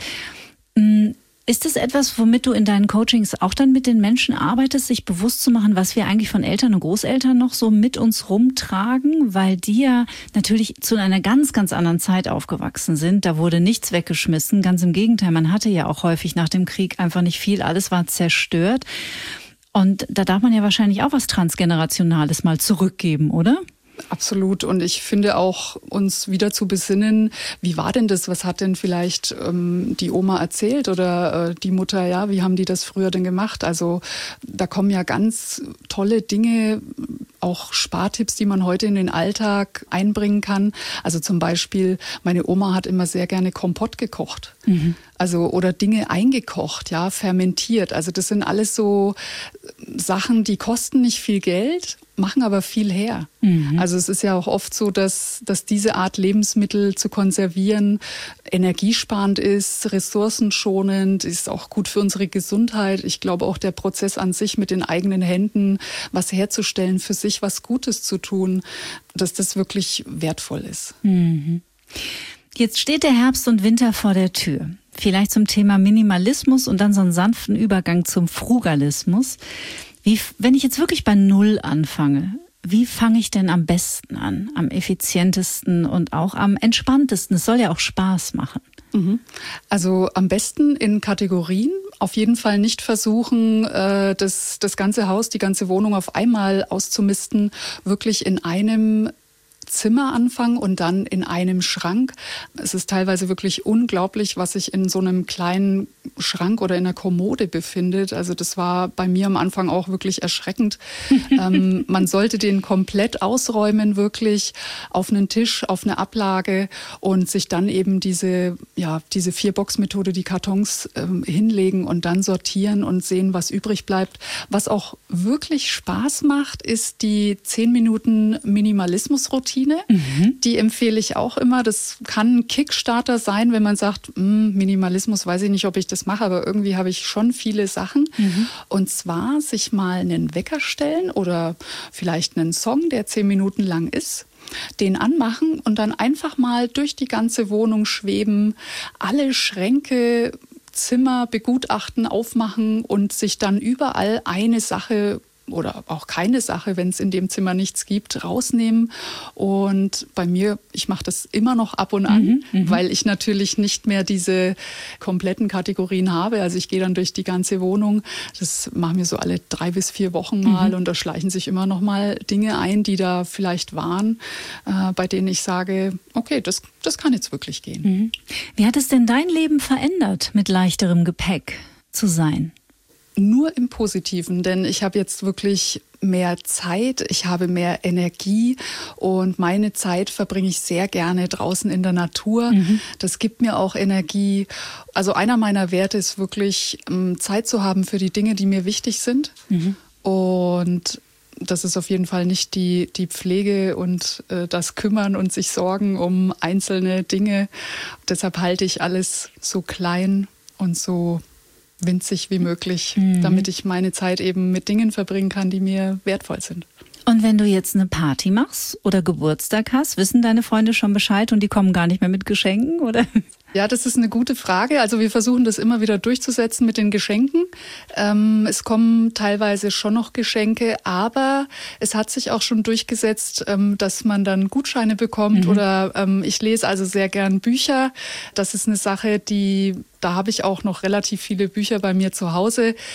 Speaker 2: Ist das etwas, womit du in deinen Coachings auch dann mit den Menschen arbeitest, sich bewusst zu machen, was wir eigentlich von Eltern und Großeltern noch so mit uns rumtragen? Weil die ja natürlich zu einer ganz, ganz anderen Zeit aufgewachsen sind. Da wurde nichts weggeschmissen. Ganz im Gegenteil, man hatte ja auch häufig nach dem Krieg einfach nicht viel. Alles war zerstört. Und da darf man ja wahrscheinlich auch was Transgenerationales mal zurückgeben, oder?
Speaker 1: Absolut. Und ich finde auch, uns wieder zu besinnen, wie war denn das? Was hat denn vielleicht ähm, die Oma erzählt oder äh, die Mutter? Ja, wie haben die das früher denn gemacht? Also da kommen ja ganz tolle Dinge, auch Spartipps, die man heute in den Alltag einbringen kann. Also zum Beispiel, meine Oma hat immer sehr gerne Kompott gekocht. Mhm. Also oder Dinge eingekocht, ja, fermentiert. Also das sind alles so Sachen, die kosten nicht viel Geld, machen aber viel her. Mhm. Also es ist ja auch oft so, dass, dass diese Art Lebensmittel zu konservieren energiesparend ist, ressourcenschonend, ist auch gut für unsere Gesundheit. Ich glaube auch der Prozess an sich mit den eigenen Händen, was herzustellen, für sich was Gutes zu tun, dass das wirklich wertvoll ist.
Speaker 2: Mhm. Jetzt steht der Herbst und Winter vor der Tür. Vielleicht zum Thema Minimalismus und dann so einen sanften Übergang zum Frugalismus. Wie, wenn ich jetzt wirklich bei Null anfange, wie fange ich denn am besten an, am effizientesten und auch am entspanntesten? Es soll ja auch Spaß machen.
Speaker 1: Also am besten in Kategorien. Auf jeden Fall nicht versuchen, das, das ganze Haus, die ganze Wohnung auf einmal auszumisten. Wirklich in einem Zimmer anfangen und dann in einem Schrank. Es ist teilweise wirklich unglaublich, was sich in so einem kleinen Schrank oder in einer Kommode befindet. Also das war bei mir am Anfang auch wirklich erschreckend. ähm, man sollte den komplett ausräumen, wirklich auf einen Tisch, auf eine Ablage und sich dann eben diese, ja, diese Vier-Box-Methode, die Kartons ähm, hinlegen und dann sortieren und sehen, was übrig bleibt. Was auch wirklich Spaß macht, ist die zehn Minuten Minimalismus-Routine. Mhm. Die empfehle ich auch immer. Das kann ein Kickstarter sein, wenn man sagt, Minimalismus, weiß ich nicht, ob ich das mache, aber irgendwie habe ich schon viele Sachen. Mhm. Und zwar sich mal einen Wecker stellen oder vielleicht einen Song, der zehn Minuten lang ist, den anmachen und dann einfach mal durch die ganze Wohnung schweben, alle Schränke, Zimmer begutachten, aufmachen und sich dann überall eine Sache oder auch keine Sache, wenn es in dem Zimmer nichts gibt, rausnehmen. Und bei mir, ich mache das immer noch ab und an, mhm, weil ich natürlich nicht mehr diese kompletten Kategorien habe. Also ich gehe dann durch die ganze Wohnung. Das machen wir so alle drei bis vier Wochen mal, mhm, und da schleichen sich immer noch mal Dinge ein, die da vielleicht waren, äh, bei denen ich sage, okay, das, das kann jetzt wirklich gehen.
Speaker 2: Mhm. Wie hat es denn dein Leben verändert, mit leichterem Gepäck zu sein?
Speaker 1: Nur im Positiven, denn ich habe jetzt wirklich mehr Zeit, ich habe mehr Energie und meine Zeit verbringe ich sehr gerne draußen in der Natur. Mhm. Das gibt mir auch Energie. Also einer meiner Werte ist wirklich, Zeit zu haben für die Dinge, die mir wichtig sind. Mhm. Und das ist auf jeden Fall nicht die, die Pflege und äh, das Kümmern und sich sorgen um einzelne Dinge. Deshalb halte ich alles so klein und so winzig wie möglich, mhm, damit ich meine Zeit eben mit Dingen verbringen kann, die mir wertvoll sind.
Speaker 2: Und wenn du jetzt eine Party machst oder Geburtstag hast, wissen deine Freunde schon Bescheid und die kommen gar nicht mehr mit Geschenken, oder?
Speaker 1: Ja, das ist eine gute Frage. Also wir versuchen das immer wieder durchzusetzen mit den Geschenken. Ähm, es kommen teilweise schon noch Geschenke, aber es hat sich auch schon durchgesetzt, ähm, dass man dann Gutscheine bekommt, mhm, oder ähm, ich lese also sehr gern Bücher. Das ist eine Sache, die, da habe ich auch noch relativ viele Bücher bei mir zu Hause.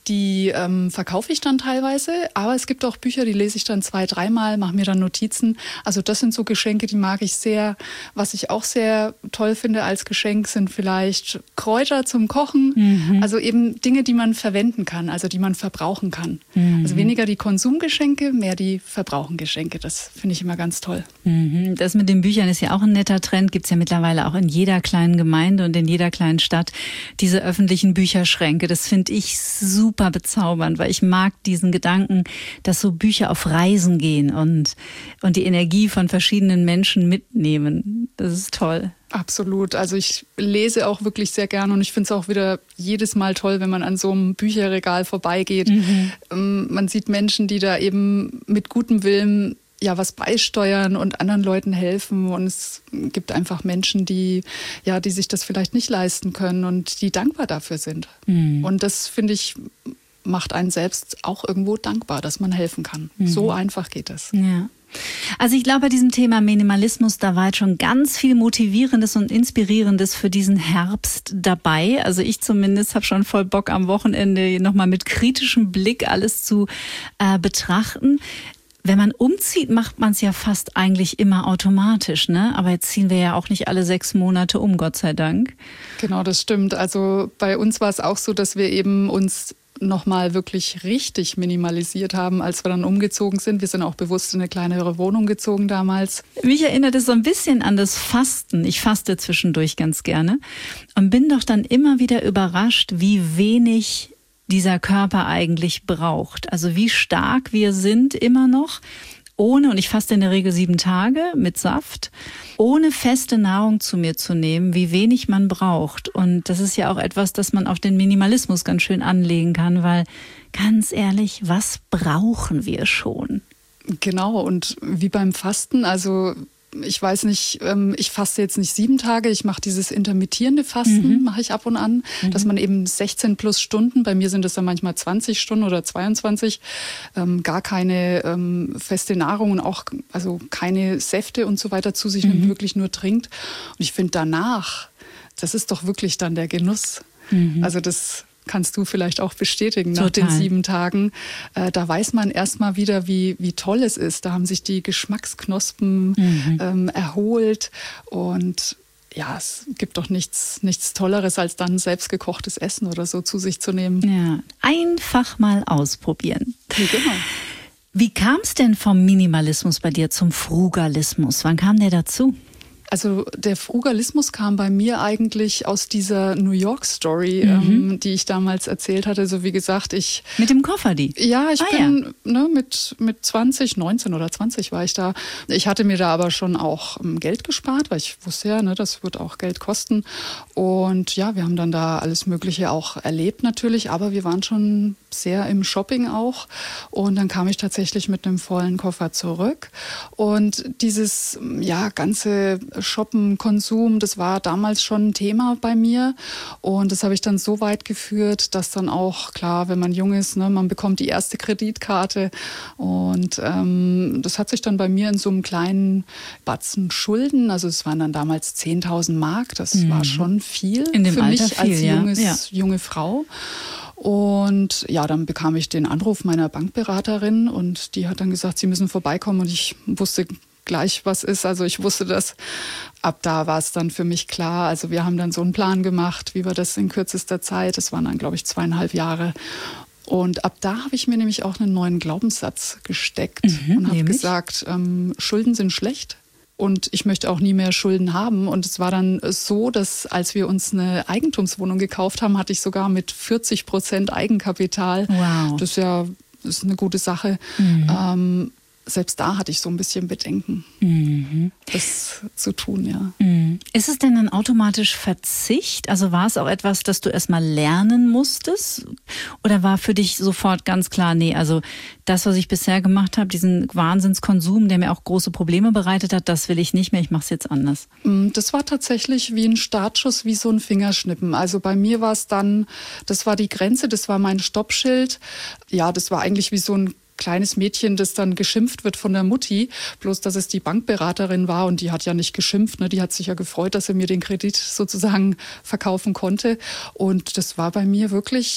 Speaker 1: Die ähm, verkaufe ich dann teilweise, aber es gibt auch Bücher, die lese ich dann zwei, dreimal, mache mir dann Notizen. Also das sind so Geschenke, die mag ich sehr. Was ich auch sehr toll finde als Geschenk, sind vielleicht Kräuter zum Kochen. Mhm. Also eben Dinge, die man verwenden kann, also die man verbrauchen kann. Mhm. Also weniger die Konsumgeschenke, mehr die Verbrauchengeschenke. Das finde ich immer ganz toll.
Speaker 2: Mhm. Das mit den Büchern ist ja auch ein netter Trend. Gibt es ja mittlerweile auch in jeder kleinen Gemeinde und in jeder kleinen Stadt diese öffentlichen Bücherschränke. Das finde ich super. super bezaubernd, weil ich mag diesen Gedanken, dass so Bücher auf Reisen gehen und, und die Energie von verschiedenen Menschen mitnehmen. Das ist toll.
Speaker 1: Absolut. Also ich lese auch wirklich sehr gerne und ich finde es auch wieder jedes Mal toll, wenn man an so einem Bücherregal vorbeigeht. Mhm. Man sieht Menschen, die da eben mit gutem Willen ja was beisteuern und anderen Leuten helfen, und es gibt einfach Menschen, die ja, die sich das vielleicht nicht leisten können und die dankbar dafür sind. Mhm. Und das, finde ich, macht einen selbst auch irgendwo dankbar, dass man helfen kann. Mhm. So einfach geht das.
Speaker 2: Ja. Also ich glaube, bei diesem Thema Minimalismus, da war jetzt schon ganz viel Motivierendes und Inspirierendes für diesen Herbst dabei. Also ich zumindest habe schon voll Bock, am Wochenende nochmal mit kritischem Blick alles zu äh, betrachten. Wenn man umzieht, macht man es ja fast eigentlich immer automatisch, ne? Aber jetzt ziehen wir ja auch nicht alle sechs Monate um, Gott sei Dank.
Speaker 1: Genau, das stimmt. Also bei uns war es auch so, dass wir eben uns nochmal wirklich richtig minimalisiert haben, als wir dann umgezogen sind. Wir sind auch bewusst in eine kleinere Wohnung gezogen damals.
Speaker 2: Mich erinnert es so ein bisschen an das Fasten. Ich faste zwischendurch ganz gerne und bin doch dann immer wieder überrascht, wie wenig dieser Körper eigentlich braucht. Also wie stark wir sind immer noch, ohne, und ich faste in der Regel sieben Tage mit Saft, ohne feste Nahrung zu mir zu nehmen, wie wenig man braucht. Und das ist ja auch etwas, das man auf den Minimalismus ganz schön anlegen kann, weil ganz ehrlich, was brauchen wir schon?
Speaker 1: Genau, und wie beim Fasten, also ich weiß nicht, ich faste jetzt nicht sieben Tage, ich mache dieses intermittierende Fasten, mhm. mache ich ab und an, mhm. dass man eben sechzehn plus Stunden, bei mir sind es dann manchmal zwanzig Stunden oder zweiundzwanzig, ähm, gar keine ähm, feste Nahrung und auch also keine Säfte und so weiter zu sich mhm. nimmt, wirklich nur trinkt. Und ich finde danach, das ist doch wirklich dann der Genuss. Mhm. Also das kannst du vielleicht auch bestätigen nach Total. Den sieben Tagen. Äh, da weiß man erstmal wieder, wie, wie toll es ist. Da haben sich die Geschmacksknospen mhm. ähm, erholt. Und ja, es gibt doch nichts, nichts Tolleres, als dann selbstgekochtes Essen oder so zu sich zu nehmen.
Speaker 2: Ja, einfach mal ausprobieren.
Speaker 1: Ja, genau.
Speaker 2: Wie kam es denn vom Minimalismus bei dir zum Frugalismus? Wann kam der dazu?
Speaker 1: Also der Frugalismus kam bei mir eigentlich aus dieser New York Story, mhm. ähm, die ich damals erzählt hatte. So wie gesagt, ich...
Speaker 2: Mit dem Koffer, die?
Speaker 1: Ja, ich
Speaker 2: ah,
Speaker 1: bin
Speaker 2: ja.
Speaker 1: Ne, mit, mit zwanzig, neunzehn oder zwanzig war ich da. Ich hatte mir da aber schon auch ähm, Geld gespart, weil ich wusste ja, ne, das wird auch Geld kosten. Und ja, wir haben dann da alles Mögliche auch erlebt natürlich, aber wir waren schon sehr im Shopping auch. Und dann kam ich tatsächlich mit einem vollen Koffer zurück. Und dieses ja ganze Shoppen, Konsum, das war damals schon ein Thema bei mir. Und das habe ich dann so weit geführt, dass dann auch, klar, wenn man jung ist, ne, man bekommt die erste Kreditkarte. Und ähm, das hat sich dann bei mir in so einem kleinen Batzen Schulden, also es waren dann damals zehntausend Mark, das mhm. war schon viel
Speaker 2: in dem
Speaker 1: für
Speaker 2: Alter
Speaker 1: mich
Speaker 2: viel,
Speaker 1: als
Speaker 2: ja.
Speaker 1: junges,
Speaker 2: Ja.
Speaker 1: junge Frau. Und ja, dann bekam ich den Anruf meiner Bankberaterin und die hat dann gesagt, sie müssen vorbeikommen, und ich wusste gleich, was ist. Also ich wusste das. Ab da war es dann für mich klar. Also wir haben dann so einen Plan gemacht, wie wir das in kürzester Zeit, das waren dann, glaube ich, zweieinhalb Jahre. Und ab da habe ich mir nämlich auch einen neuen Glaubenssatz gesteckt mhm, und habe gesagt, ähm, Schulden sind schlecht. Und ich möchte auch nie mehr Schulden haben. Und es war dann so, dass als wir uns eine Eigentumswohnung gekauft haben, hatte ich sogar mit vierzig Prozent Eigenkapital.
Speaker 2: Wow.
Speaker 1: Das ist ja das ist eine gute Sache. Mhm. Ähm, selbst da hatte ich so ein bisschen Bedenken, mhm. das zu tun, ja.
Speaker 2: Mhm. Ist es denn dann automatisch Verzicht? Also war es auch etwas, das du erst mal lernen musstest? Oder war für dich sofort ganz klar, nee, also das, was ich bisher gemacht habe, diesen Wahnsinnskonsum, der mir auch große Probleme bereitet hat, das will ich nicht mehr, ich mache es jetzt anders?
Speaker 1: Das war tatsächlich wie ein Startschuss, wie so ein Fingerschnippen. Also bei mir war es dann, das war die Grenze, das war mein Stoppschild. Ja, das war eigentlich wie so ein kleines Mädchen, das dann geschimpft wird von der Mutti, bloß dass es die Bankberaterin war, und die hat ja nicht geschimpft, ne? Die hat sich ja gefreut, dass sie mir den Kredit sozusagen verkaufen konnte. Und das war bei mir wirklich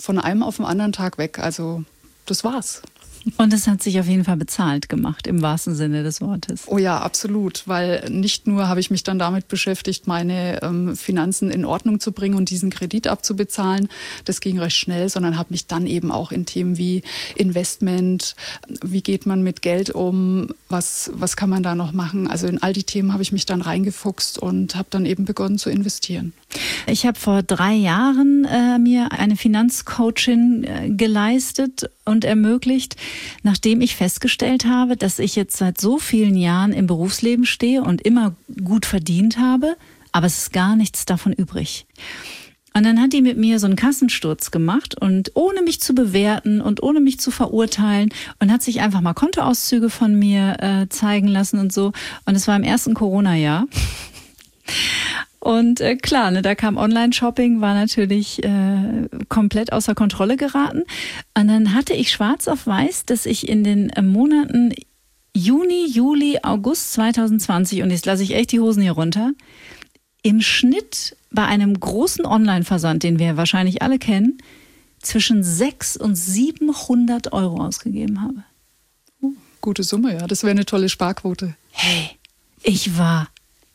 Speaker 1: von einem auf den anderen Tag weg. Also das war's.
Speaker 2: Und es hat sich auf jeden Fall bezahlt gemacht, im wahrsten Sinne des Wortes.
Speaker 1: Oh ja, absolut, weil nicht nur habe ich mich dann damit beschäftigt, meine ähm, Finanzen in Ordnung zu bringen und diesen Kredit abzubezahlen. Das ging recht schnell, sondern habe mich dann eben auch in Themen wie Investment, wie geht man mit Geld um, was, was kann man da noch machen. Also in all die Themen habe ich mich dann reingefuchst und habe dann eben begonnen zu investieren.
Speaker 2: Ich habe vor drei Jahren äh, mir eine Finanzcoachin äh, geleistet und ermöglicht, nachdem ich festgestellt habe, dass ich jetzt seit so vielen Jahren im Berufsleben stehe und immer gut verdient habe, aber es ist gar nichts davon übrig. Und dann hat die mit mir so einen Kassensturz gemacht und ohne mich zu bewerten und ohne mich zu verurteilen und hat sich einfach mal Kontoauszüge von mir äh, zeigen lassen und so. Und es war im ersten Corona-Jahr. Und äh, klar, ne, da kam Online-Shopping, war natürlich äh, komplett außer Kontrolle geraten. Und dann hatte ich schwarz auf weiß, dass ich in den äh, Monaten Juni, Juli, August zwanzig zwanzig, und jetzt lasse ich echt die Hosen hier runter, im Schnitt bei einem großen Online-Versand, den wir wahrscheinlich alle kennen, zwischen sechshundert und siebenhundert Euro ausgegeben habe.
Speaker 1: Uh, gute Summe, ja. Das wäre eine tolle Sparquote.
Speaker 2: Hey, ich war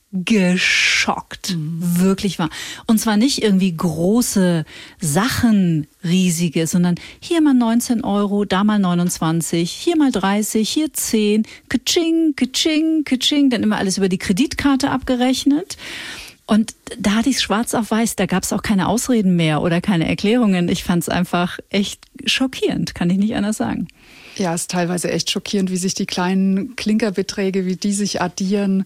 Speaker 2: geschockt, mhm. wirklich wahr. Und zwar nicht irgendwie große Sachen, riesige, sondern hier mal neunzehn Euro, da mal neunundzwanzig, hier mal dreißig, hier zehn, kitsching, kitsching, kitsching, dann immer alles über die Kreditkarte abgerechnet. Und da hatte ich es schwarz auf weiß, da gab es auch keine Ausreden mehr oder keine Erklärungen. Ich fand es einfach echt schockierend, kann ich nicht anders sagen.
Speaker 1: Ja, es ist teilweise echt schockierend, wie sich die kleinen Klinkerbeträge, wie die sich addieren.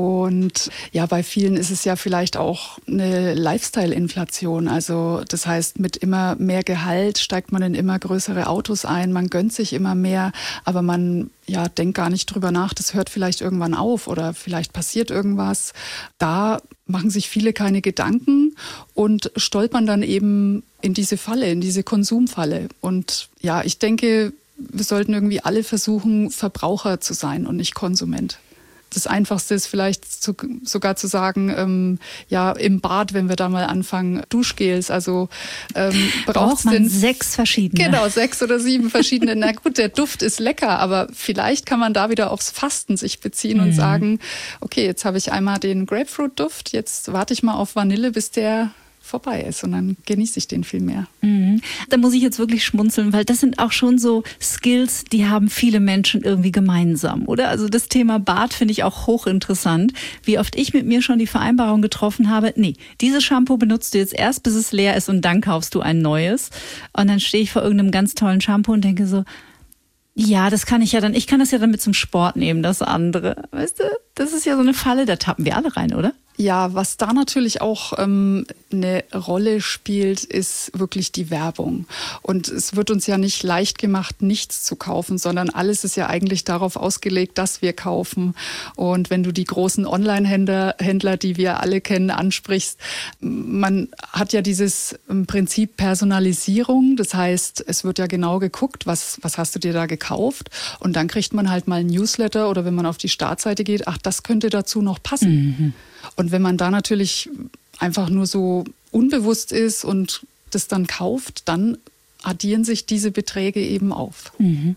Speaker 1: Und ja, bei vielen ist es ja vielleicht auch eine Lifestyle-Inflation. Also das heißt, mit immer mehr Gehalt steigt man in immer größere Autos ein, man gönnt sich immer mehr, aber man ja, denkt gar nicht drüber nach, das hört vielleicht irgendwann auf oder vielleicht passiert irgendwas. Da machen sich viele keine Gedanken und stolpern dann eben in diese Falle, in diese Konsumfalle. Und ja, ich denke, wir sollten irgendwie alle versuchen, Verbraucher zu sein und nicht Konsument. Das Einfachste ist vielleicht zu, sogar zu sagen, ähm, ja, im Bad, wenn wir da mal anfangen, Duschgels, also ähm, braucht
Speaker 2: man
Speaker 1: denn
Speaker 2: sechs verschiedene.
Speaker 1: Genau, sechs oder sieben verschiedene. Na gut, der Duft ist lecker, aber vielleicht kann man da wieder aufs Fasten sich beziehen mhm. und sagen, okay, jetzt habe ich einmal den Grapefruit-Duft, jetzt warte ich mal auf Vanille, bis der vorbei ist und dann genieße ich den viel mehr.
Speaker 2: Mhm. Da muss ich jetzt wirklich schmunzeln, weil das sind auch schon so Skills, die haben viele Menschen irgendwie gemeinsam, oder? Also das Thema Bad finde ich auch hochinteressant, wie oft ich mit mir schon die Vereinbarung getroffen habe, nee, dieses Shampoo benutzt du jetzt erst, bis es leer ist und dann kaufst du ein neues. Und dann stehe ich vor irgendeinem ganz tollen Shampoo und denke so, ja, das kann ich ja dann, ich kann das ja dann mit zum Sport nehmen, das andere. Weißt du, das ist ja so eine Falle, da tappen wir alle rein, oder?
Speaker 1: Ja, was da natürlich auch ähm, eine Rolle spielt, ist wirklich die Werbung. Und es wird uns ja nicht leicht gemacht, nichts zu kaufen, sondern alles ist ja eigentlich darauf ausgelegt, dass wir kaufen. Und wenn du die großen Online-Händler, Händler, die wir alle kennen, ansprichst, man hat ja dieses Prinzip Personalisierung. Das heißt, es wird ja genau geguckt, was, was hast du dir da gekauft? Und dann kriegt man halt mal ein Newsletter oder wenn man auf die Startseite geht, ach, das könnte dazu noch passen. Mhm. Und wenn man da natürlich einfach nur so unbewusst ist und das dann kauft, dann addieren sich diese Beträge eben auf.
Speaker 2: Mhm.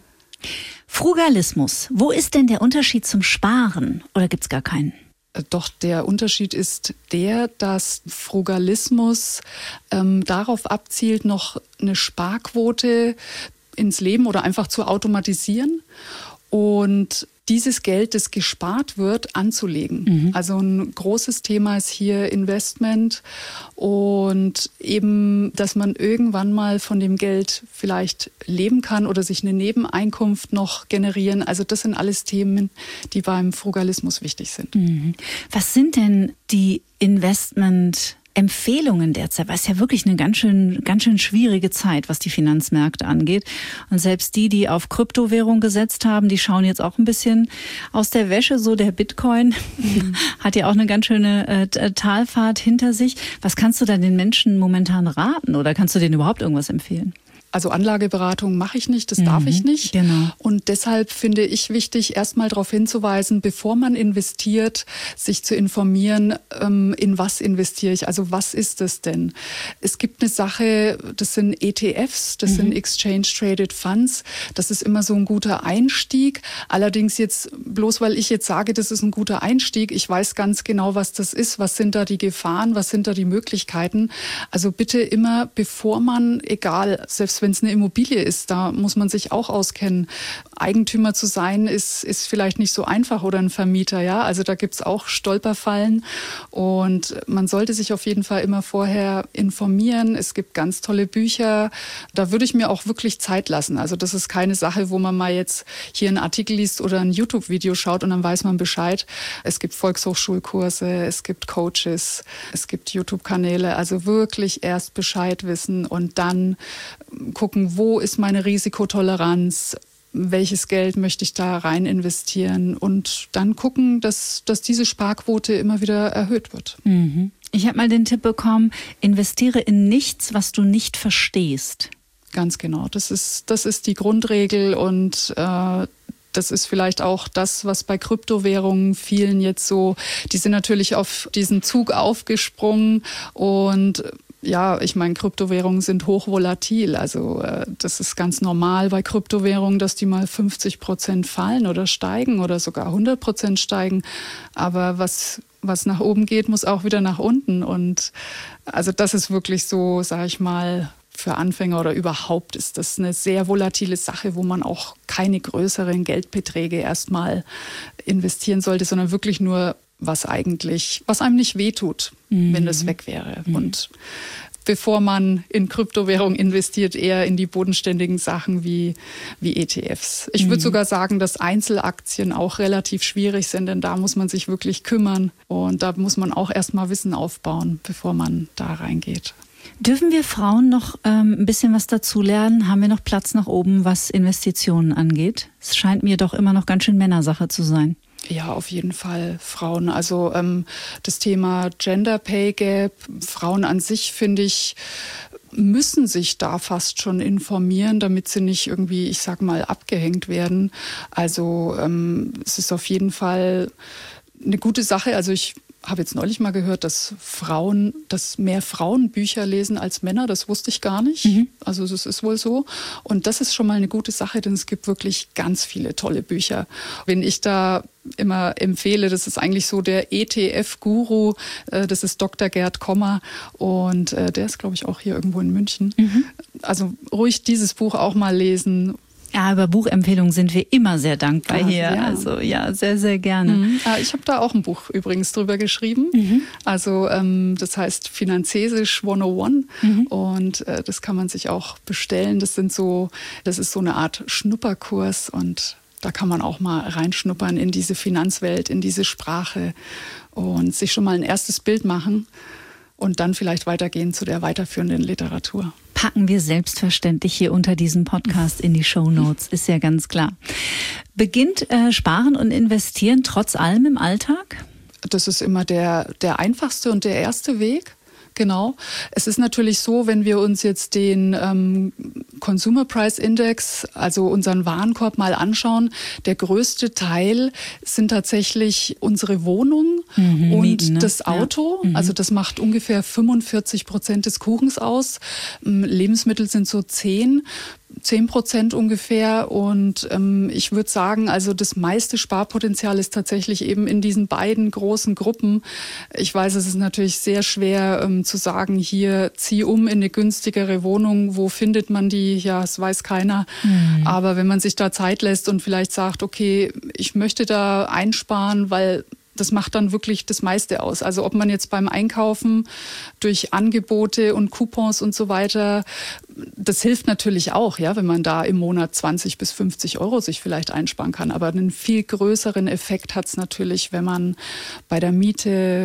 Speaker 2: Frugalismus. Wo ist denn der Unterschied zum Sparen? Oder gibt's gar keinen?
Speaker 1: Doch der Unterschied ist der, dass Frugalismus ähm, darauf abzielt, noch eine Sparquote ins Leben oder einfach zu automatisieren und dieses Geld, das gespart wird, anzulegen. Mhm. Also ein großes Thema ist hier Investment und eben, dass man irgendwann mal von dem Geld vielleicht leben kann oder sich eine Nebeneinkunft noch generieren. Also das sind alles Themen, die beim Frugalismus wichtig sind.
Speaker 2: Mhm. Was sind denn die Investment Empfehlungen derzeit, weil es ja wirklich eine ganz schön, ganz schön schwierige Zeit, was die Finanzmärkte angeht. Und selbst die, die auf Kryptowährung gesetzt haben, die schauen jetzt auch ein bisschen aus der Wäsche. So der Bitcoin mhm. hat ja auch eine ganz schöne äh, Talfahrt hinter sich. Was kannst du da den Menschen momentan raten oder kannst du denen überhaupt irgendwas empfehlen?
Speaker 1: Also Anlageberatung mache ich nicht, das mhm, darf ich nicht.
Speaker 2: Genau.
Speaker 1: Und deshalb finde ich wichtig, erstmal darauf hinzuweisen, bevor man investiert, sich zu informieren, ähm, in was investiere ich, also was ist das denn? Es gibt eine Sache, das sind E T Fs, das mhm. sind Exchange Traded Funds, das ist immer so ein guter Einstieg. Allerdings jetzt, bloß weil ich jetzt sage, das ist ein guter Einstieg, ich weiß ganz genau, was das ist, was sind da die Gefahren, was sind da die Möglichkeiten. Also bitte immer, bevor man, egal, selbst wenn es eine Immobilie ist, da muss man sich auch auskennen. Eigentümer zu sein ist, ist vielleicht nicht so einfach oder ein Vermieter, ja. Also da gibt's auch Stolperfallen und man sollte sich auf jeden Fall immer vorher informieren. Es gibt ganz tolle Bücher. Da würde ich mir auch wirklich Zeit lassen. Also das ist keine Sache, wo man mal jetzt hier einen Artikel liest oder ein YouTube-Video schaut und dann weiß man Bescheid. Es gibt Volkshochschulkurse, es gibt Coaches, es gibt YouTube-Kanäle. Also wirklich erst Bescheid wissen und dann gucken, wo ist meine Risikotoleranz, welches Geld möchte ich da rein investieren und dann gucken, dass, dass diese Sparquote immer wieder erhöht wird.
Speaker 2: Mhm. Ich habe mal den Tipp bekommen, investiere in nichts, was du nicht verstehst.
Speaker 1: Ganz genau, das ist, das ist die Grundregel und äh, das ist vielleicht auch das, was bei Kryptowährungen vielen jetzt so, die sind natürlich auf diesen Zug aufgesprungen und ja, ich meine, Kryptowährungen sind hochvolatil. Also äh, das ist ganz normal bei Kryptowährungen, dass die mal fünfzig Prozent fallen oder steigen oder sogar hundert Prozent steigen. Aber was, was nach oben geht, muss auch wieder nach unten. Und also das ist wirklich so, sage ich mal, für Anfänger oder überhaupt ist das eine sehr volatile Sache, wo man auch keine größeren Geldbeträge erstmal investieren sollte, sondern wirklich nur was eigentlich, was einem nicht wehtut, mhm. wenn das weg wäre. Mhm. Und bevor man in Kryptowährung investiert, eher in die bodenständigen Sachen wie, wie E T Fs. Ich würde mhm. sogar sagen, dass Einzelaktien auch relativ schwierig sind, denn da muss man sich wirklich kümmern und da muss man auch erstmal Wissen aufbauen, bevor man da reingeht.
Speaker 2: Dürfen wir Frauen noch ähm, ein bisschen was dazu lernen? Haben wir noch Platz nach oben, was Investitionen angeht? Es scheint mir doch immer noch ganz schön Männersache zu sein.
Speaker 1: Ja, auf jeden Fall Frauen. Also ähm, das Thema Gender Pay Gap, Frauen an sich, finde ich, müssen sich da fast schon informieren, damit sie nicht irgendwie, ich sag mal, abgehängt werden. Also ähm, es ist auf jeden Fall eine gute Sache. Also ich habe jetzt neulich mal gehört, dass Frauen, dass mehr Frauen Bücher lesen als Männer. Das wusste ich gar nicht. Mhm. Also das ist wohl so. Und das ist schon mal eine gute Sache, denn es gibt wirklich ganz viele tolle Bücher. Wenn ich da immer empfehle, das ist eigentlich so der E T F-Guru, das ist Doktor Gerd Kommer und der ist, glaube ich, auch hier irgendwo in München. Mhm. Also ruhig dieses Buch auch mal lesen.
Speaker 2: Ja, über Buchempfehlungen sind wir immer sehr dankbar ah, hier. Ja. Also ja, sehr, sehr gerne.
Speaker 1: Mhm. Ah, ich habe da auch ein Buch übrigens drüber geschrieben. Mhm. Also ähm, das heißt Finanzesisch hunderteins mhm. und äh, das kann man sich auch bestellen. Das sind so, das ist so eine Art Schnupperkurs und da kann man auch mal reinschnuppern in diese Finanzwelt, in diese Sprache und sich schon mal ein erstes Bild machen und dann vielleicht weitergehen zu der weiterführenden Literatur.
Speaker 2: Packen wir selbstverständlich hier unter diesem Podcast in die Shownotes, ist ja ganz klar. Beginnt äh, Sparen und Investieren trotz allem im Alltag?
Speaker 1: Das ist immer der, der einfachste und der erste Weg. Genau. Es ist natürlich so, wenn wir uns jetzt den ähm, Consumer Price Index, also unseren Warenkorb mal anschauen, der größte Teil sind tatsächlich unsere Wohnung mhm, und Mieten, ne? das Auto. Ja. Mhm. Also das macht ungefähr fünfundvierzig Prozent des Kuchens aus. Lebensmittel sind so zehn. zehn Prozent ungefähr und ähm, ich würde sagen, also das meiste Sparpotenzial ist tatsächlich eben in diesen beiden großen Gruppen. Ich weiß, es ist natürlich sehr schwer ähm, zu sagen, hier zieh um in eine günstigere Wohnung, wo findet man die? Ja, es weiß keiner. Mhm. Aber wenn man sich da Zeit lässt und vielleicht sagt, okay, ich möchte da einsparen, weil das macht dann wirklich das meiste aus. Also ob man jetzt beim Einkaufen durch Angebote und Coupons und so weiter, das hilft natürlich auch, ja, wenn man da im Monat zwanzig bis fünfzig Euro sich vielleicht einsparen kann. Aber einen viel größeren Effekt hat es natürlich, wenn man bei der Miete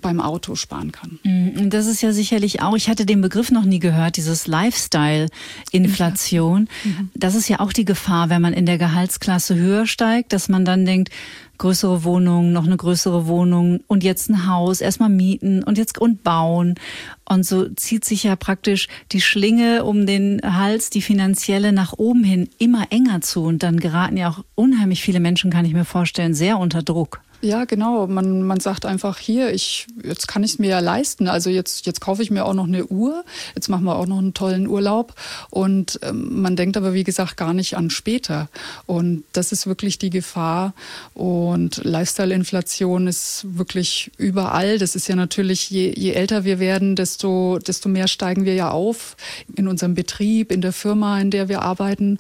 Speaker 1: beim Auto sparen kann.
Speaker 2: Das ist ja sicherlich auch, ich hatte den Begriff noch nie gehört, dieses Lifestyle-Inflation. Mhm. Das ist ja auch die Gefahr, wenn man in der Gehaltsklasse höher steigt, dass man dann denkt, größere Wohnung, noch eine größere Wohnung und jetzt ein Haus, erstmal mieten und jetzt und bauen. Und so zieht sich ja praktisch die Schlinge um den Hals, die finanzielle, nach oben hin immer enger zu. Und dann geraten ja auch unheimlich viele Menschen, kann ich mir vorstellen, sehr unter Druck.
Speaker 1: Ja, genau. Man, man sagt einfach, hier, ich, jetzt kann ich es mir ja leisten. Also jetzt, jetzt kaufe ich mir auch noch eine Uhr. Jetzt machen wir auch noch einen tollen Urlaub. Und ähm, man denkt aber, wie gesagt, gar nicht an später. Und das ist wirklich die Gefahr. Und Lifestyle-Inflation ist wirklich überall. Das ist ja natürlich, je, je älter wir werden, desto, desto mehr steigen wir ja auf in unserem Betrieb, in der Firma, in der wir arbeiten.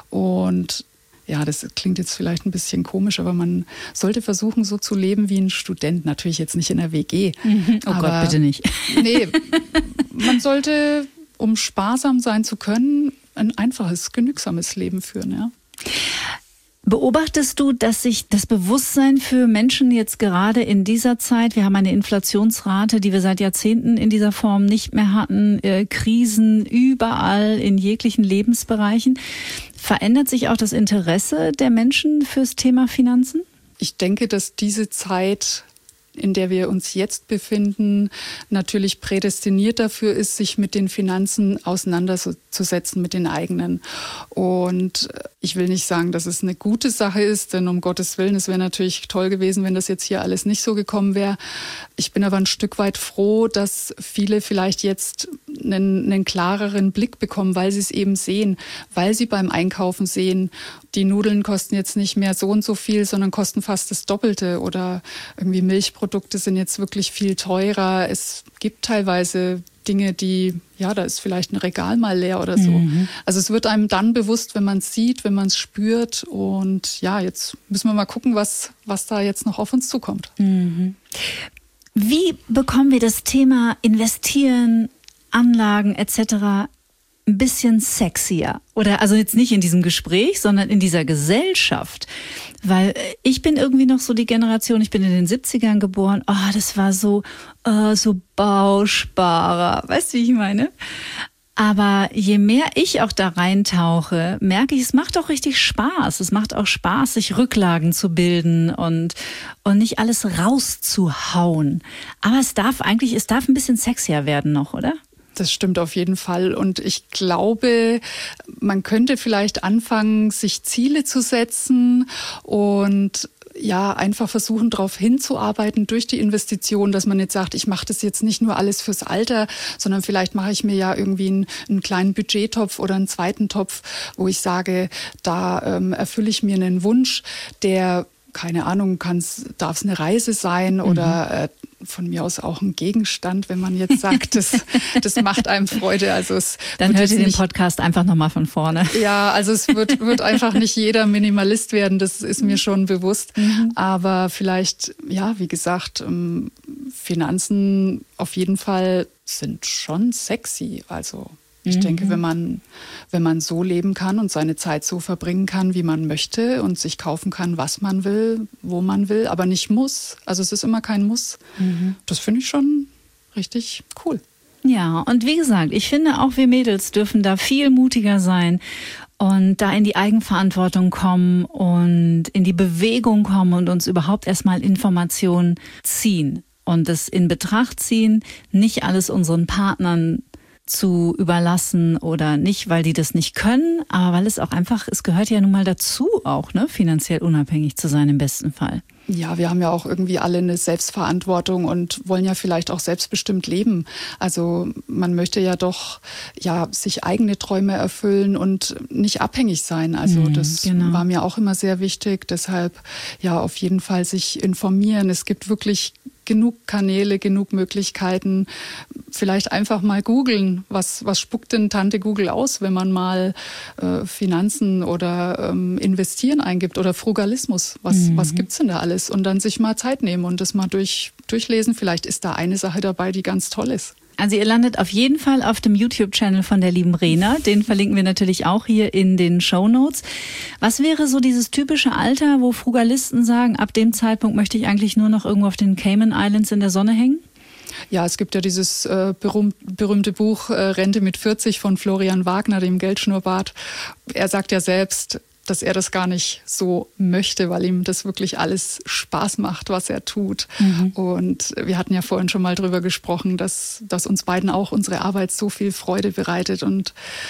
Speaker 1: Und ja, das klingt jetzt vielleicht ein bisschen komisch, aber man sollte versuchen, so zu leben wie ein Student. Natürlich jetzt nicht in der W G.
Speaker 2: Mhm. Oh aber, Gott, bitte nicht.
Speaker 1: Nee, man sollte, um sparsam sein zu können, ein einfaches, genügsames Leben führen, ja.
Speaker 2: Beobachtest du, dass sich das Bewusstsein für Menschen jetzt gerade in dieser Zeit, wir haben eine Inflationsrate, die wir seit Jahrzehnten in dieser Form nicht mehr hatten, äh, Krisen überall in jeglichen Lebensbereichen, verändert sich auch das Interesse der Menschen fürs Thema Finanzen?
Speaker 1: Ich denke, dass diese Zeit, in der wir uns jetzt befinden, natürlich prädestiniert dafür ist, sich mit den Finanzen auseinanderzusetzen, mit den eigenen. Und ich will nicht sagen, dass es eine gute Sache ist, denn um Gottes Willen, es wäre natürlich toll gewesen, wenn das jetzt hier alles nicht so gekommen wäre. Ich bin aber ein Stück weit froh, dass viele vielleicht jetzt einen, einen klareren Blick bekommen, weil sie es eben sehen, weil sie beim Einkaufen sehen, die Nudeln kosten jetzt nicht mehr so und so viel, sondern kosten fast das Doppelte oder irgendwie Milchprodukte sind jetzt wirklich viel teurer. Es gibt teilweise Dinge, die, ja, da ist vielleicht ein Regal mal leer oder so. Mhm. Also es wird einem dann bewusst, wenn man es sieht, wenn man es spürt. Und ja, jetzt müssen wir mal gucken, was, was da jetzt noch auf uns zukommt.
Speaker 2: Mhm. Wie bekommen wir das Thema Investieren, Anlagen et cetera ein bisschen sexier? Oder also jetzt nicht in diesem Gespräch, sondern in dieser Gesellschaft. Weil ich bin irgendwie noch so die Generation, ich bin in den siebzigern geboren, oh, das war so, uh, so Bausparer. Weißt du, wie ich meine? Aber je mehr ich auch da reintauche, merke ich, es macht auch richtig Spaß. Es macht auch Spaß, sich Rücklagen zu bilden und, und nicht alles rauszuhauen. Aber es darf eigentlich, es darf ein bisschen sexier werden noch, oder?
Speaker 1: Das stimmt auf jeden Fall. Und ich glaube, man könnte vielleicht anfangen, sich Ziele zu setzen und ja, einfach versuchen, darauf hinzuarbeiten durch die Investition, dass man jetzt sagt, ich mache das jetzt nicht nur alles fürs Alter, sondern vielleicht mache ich mir ja irgendwie einen, einen kleinen Budgettopf oder einen zweiten Topf, wo ich sage, da ähm, erfülle ich mir einen Wunsch, der, keine Ahnung, darf es eine Reise sein oder äh, von mir aus auch ein Gegenstand, wenn man jetzt sagt, das, das macht einem Freude. Also es
Speaker 2: Dann hört ihr den Podcast einfach nochmal von vorne.
Speaker 1: Ja, also es wird, wird einfach nicht jeder Minimalist werden, das ist mir schon bewusst. Mhm. Aber vielleicht, ja, wie gesagt, Finanzen auf jeden Fall sind schon sexy. Also ich mhm. denke, wenn man, wenn man so leben kann und seine Zeit so verbringen kann, wie man möchte und sich kaufen kann, was man will, wo man will, aber nicht muss. Also es ist immer kein Muss. Mhm. Das finde ich schon richtig cool.
Speaker 2: Ja, und wie gesagt, ich finde auch wir Mädels dürfen da viel mutiger sein und da in die Eigenverantwortung kommen und in die Bewegung kommen und uns überhaupt erstmal Informationen ziehen und es in Betracht ziehen, nicht alles unseren Partnern zu überlassen oder nicht, weil die das nicht können, aber weil es auch einfach, es gehört ja nun mal dazu auch, ne, finanziell unabhängig zu sein im besten Fall.
Speaker 1: Ja, wir haben ja auch irgendwie alle eine Selbstverantwortung und wollen ja vielleicht auch selbstbestimmt leben. Also man möchte ja doch ja sich eigene Träume erfüllen und nicht abhängig sein. Also mhm, das genau. war mir auch immer sehr wichtig. Deshalb ja auf jeden Fall sich informieren. Es gibt wirklich genug Kanäle, genug Möglichkeiten. Vielleicht einfach mal googeln. Was, was spuckt denn Tante Google aus, wenn man mal äh, Finanzen oder ähm, Investieren eingibt oder Frugalismus? Was, mhm. was gibt's denn da alles? Und dann sich mal Zeit nehmen und das mal durch, durchlesen. Vielleicht ist da eine Sache dabei, die ganz toll ist.
Speaker 2: Also ihr landet auf jeden Fall auf dem YouTube-Channel von der lieben Rena. Den verlinken wir natürlich auch hier in den Shownotes. Was wäre so dieses typische Alter, wo Frugalisten sagen, ab dem Zeitpunkt möchte ich eigentlich nur noch irgendwo auf den Cayman Islands in der Sonne hängen?
Speaker 1: Ja, es gibt ja dieses äh, berühmt, berühmte Buch äh, Rente mit vierzig von Florian Wagner, dem Geldschnurrbart. Er sagt ja selbst, dass er das gar nicht so möchte, weil ihm das wirklich alles Spaß macht, was er tut. Mhm. Und wir hatten ja vorhin schon mal drüber gesprochen, dass, dass uns beiden auch unsere Arbeit so viel Freude bereitet. Und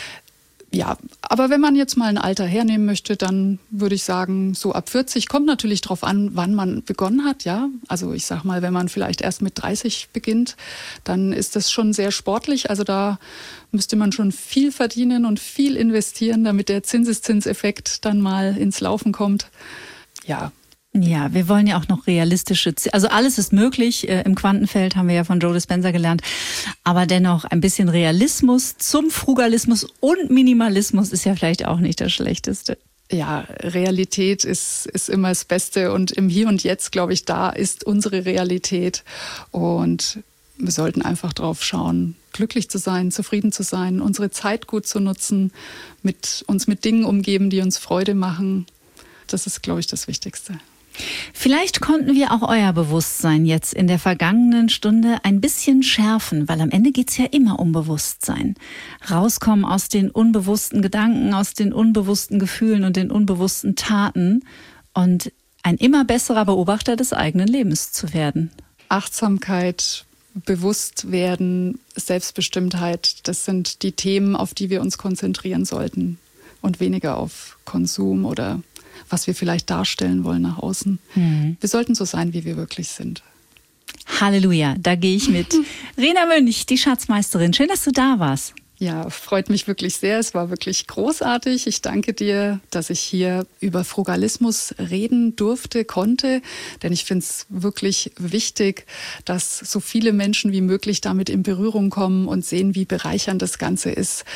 Speaker 1: ja, aber wenn man jetzt mal ein Alter hernehmen möchte, dann würde ich sagen, so ab vierzig, kommt natürlich drauf an, wann man begonnen hat, ja. Also ich sag mal, wenn man vielleicht erst mit dreißig beginnt, dann ist das schon sehr sportlich. Also da müsste man schon viel verdienen und viel investieren, damit der Zinseszinseffekt dann mal ins Laufen kommt. Ja.
Speaker 2: Ja, wir wollen ja auch noch realistische Ziele. Also alles ist möglich. Im Quantenfeld haben wir ja von Joe Dispenza gelernt. Aber dennoch ein bisschen Realismus zum Frugalismus und Minimalismus ist ja vielleicht auch nicht das Schlechteste.
Speaker 1: Ja, Realität ist, ist immer das Beste. Und im Hier und Jetzt, glaube ich, da ist unsere Realität. Und wir sollten einfach drauf schauen, glücklich zu sein, zufrieden zu sein, unsere Zeit gut zu nutzen, mit uns mit Dingen umgeben, die uns Freude machen. Das ist, glaube ich, das Wichtigste.
Speaker 2: Vielleicht konnten wir auch euer Bewusstsein jetzt in der vergangenen Stunde ein bisschen schärfen, weil am Ende geht's ja immer um Bewusstsein. Rauskommen aus den unbewussten Gedanken, aus den unbewussten Gefühlen und den unbewussten Taten und ein immer besserer Beobachter des eigenen Lebens zu werden.
Speaker 1: Achtsamkeit, bewusst werden, Selbstbestimmtheit, das sind die Themen, auf die wir uns konzentrieren sollten und weniger auf Konsum oder was wir vielleicht darstellen wollen nach außen. Mhm. Wir sollten so sein, wie wir wirklich sind.
Speaker 2: Halleluja, da gehe ich mit. Rena Münch, die Schatzmeisterin, schön, dass du da warst.
Speaker 1: Ja, freut mich wirklich sehr. Es war wirklich großartig. Ich danke dir, dass ich hier über Frugalismus reden durfte, konnte. Denn ich finde es wirklich wichtig, dass so viele Menschen wie möglich damit in Berührung kommen und sehen, wie bereichernd das Ganze ist.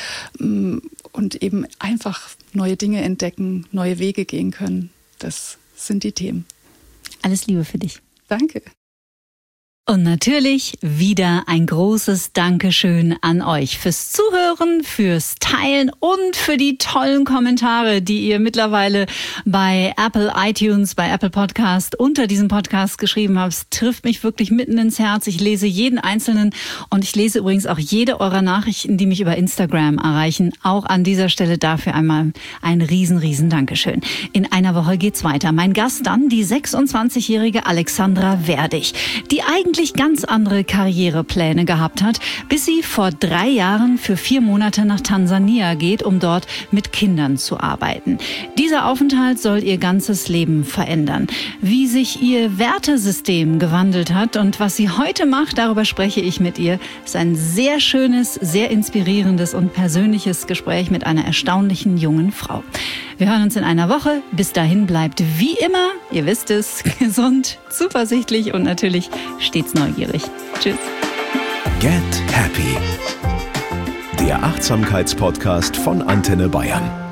Speaker 1: Und eben einfach neue Dinge entdecken, neue Wege gehen können. Das sind die Themen.
Speaker 2: Alles Liebe für dich.
Speaker 1: Danke.
Speaker 2: Und natürlich wieder ein großes Dankeschön an euch fürs Zuhören, fürs Teilen und für die tollen Kommentare, die ihr mittlerweile bei Apple iTunes, bei Apple Podcast unter diesem Podcast geschrieben habt. Es trifft mich wirklich mitten ins Herz. Ich lese jeden einzelnen und ich lese übrigens auch jede eurer Nachrichten, die mich über Instagram erreichen. Auch an dieser Stelle dafür einmal ein riesen, riesen Dankeschön. In einer Woche geht's weiter. Mein Gast dann die sechsundzwanzigjährige Alexandra Werdig, die eigentlich ganz andere Karrierepläne gehabt hat, bis sie vor drei Jahren für vier Monate nach Tansania geht, um dort mit Kindern zu arbeiten. Dieser Aufenthalt soll ihr ganzes Leben verändern. Wie sich ihr Wertesystem gewandelt hat und was sie heute macht, darüber spreche ich mit ihr. Es ist ein sehr schönes, sehr inspirierendes und persönliches Gespräch mit einer erstaunlichen jungen Frau. Wir hören uns in einer Woche. Bis dahin bleibt wie immer, ihr wisst es, gesund, zuversichtlich und natürlich stets neugierig. Tschüss.
Speaker 3: Get Happy. Der Achtsamkeitspodcast von Antenne Bayern.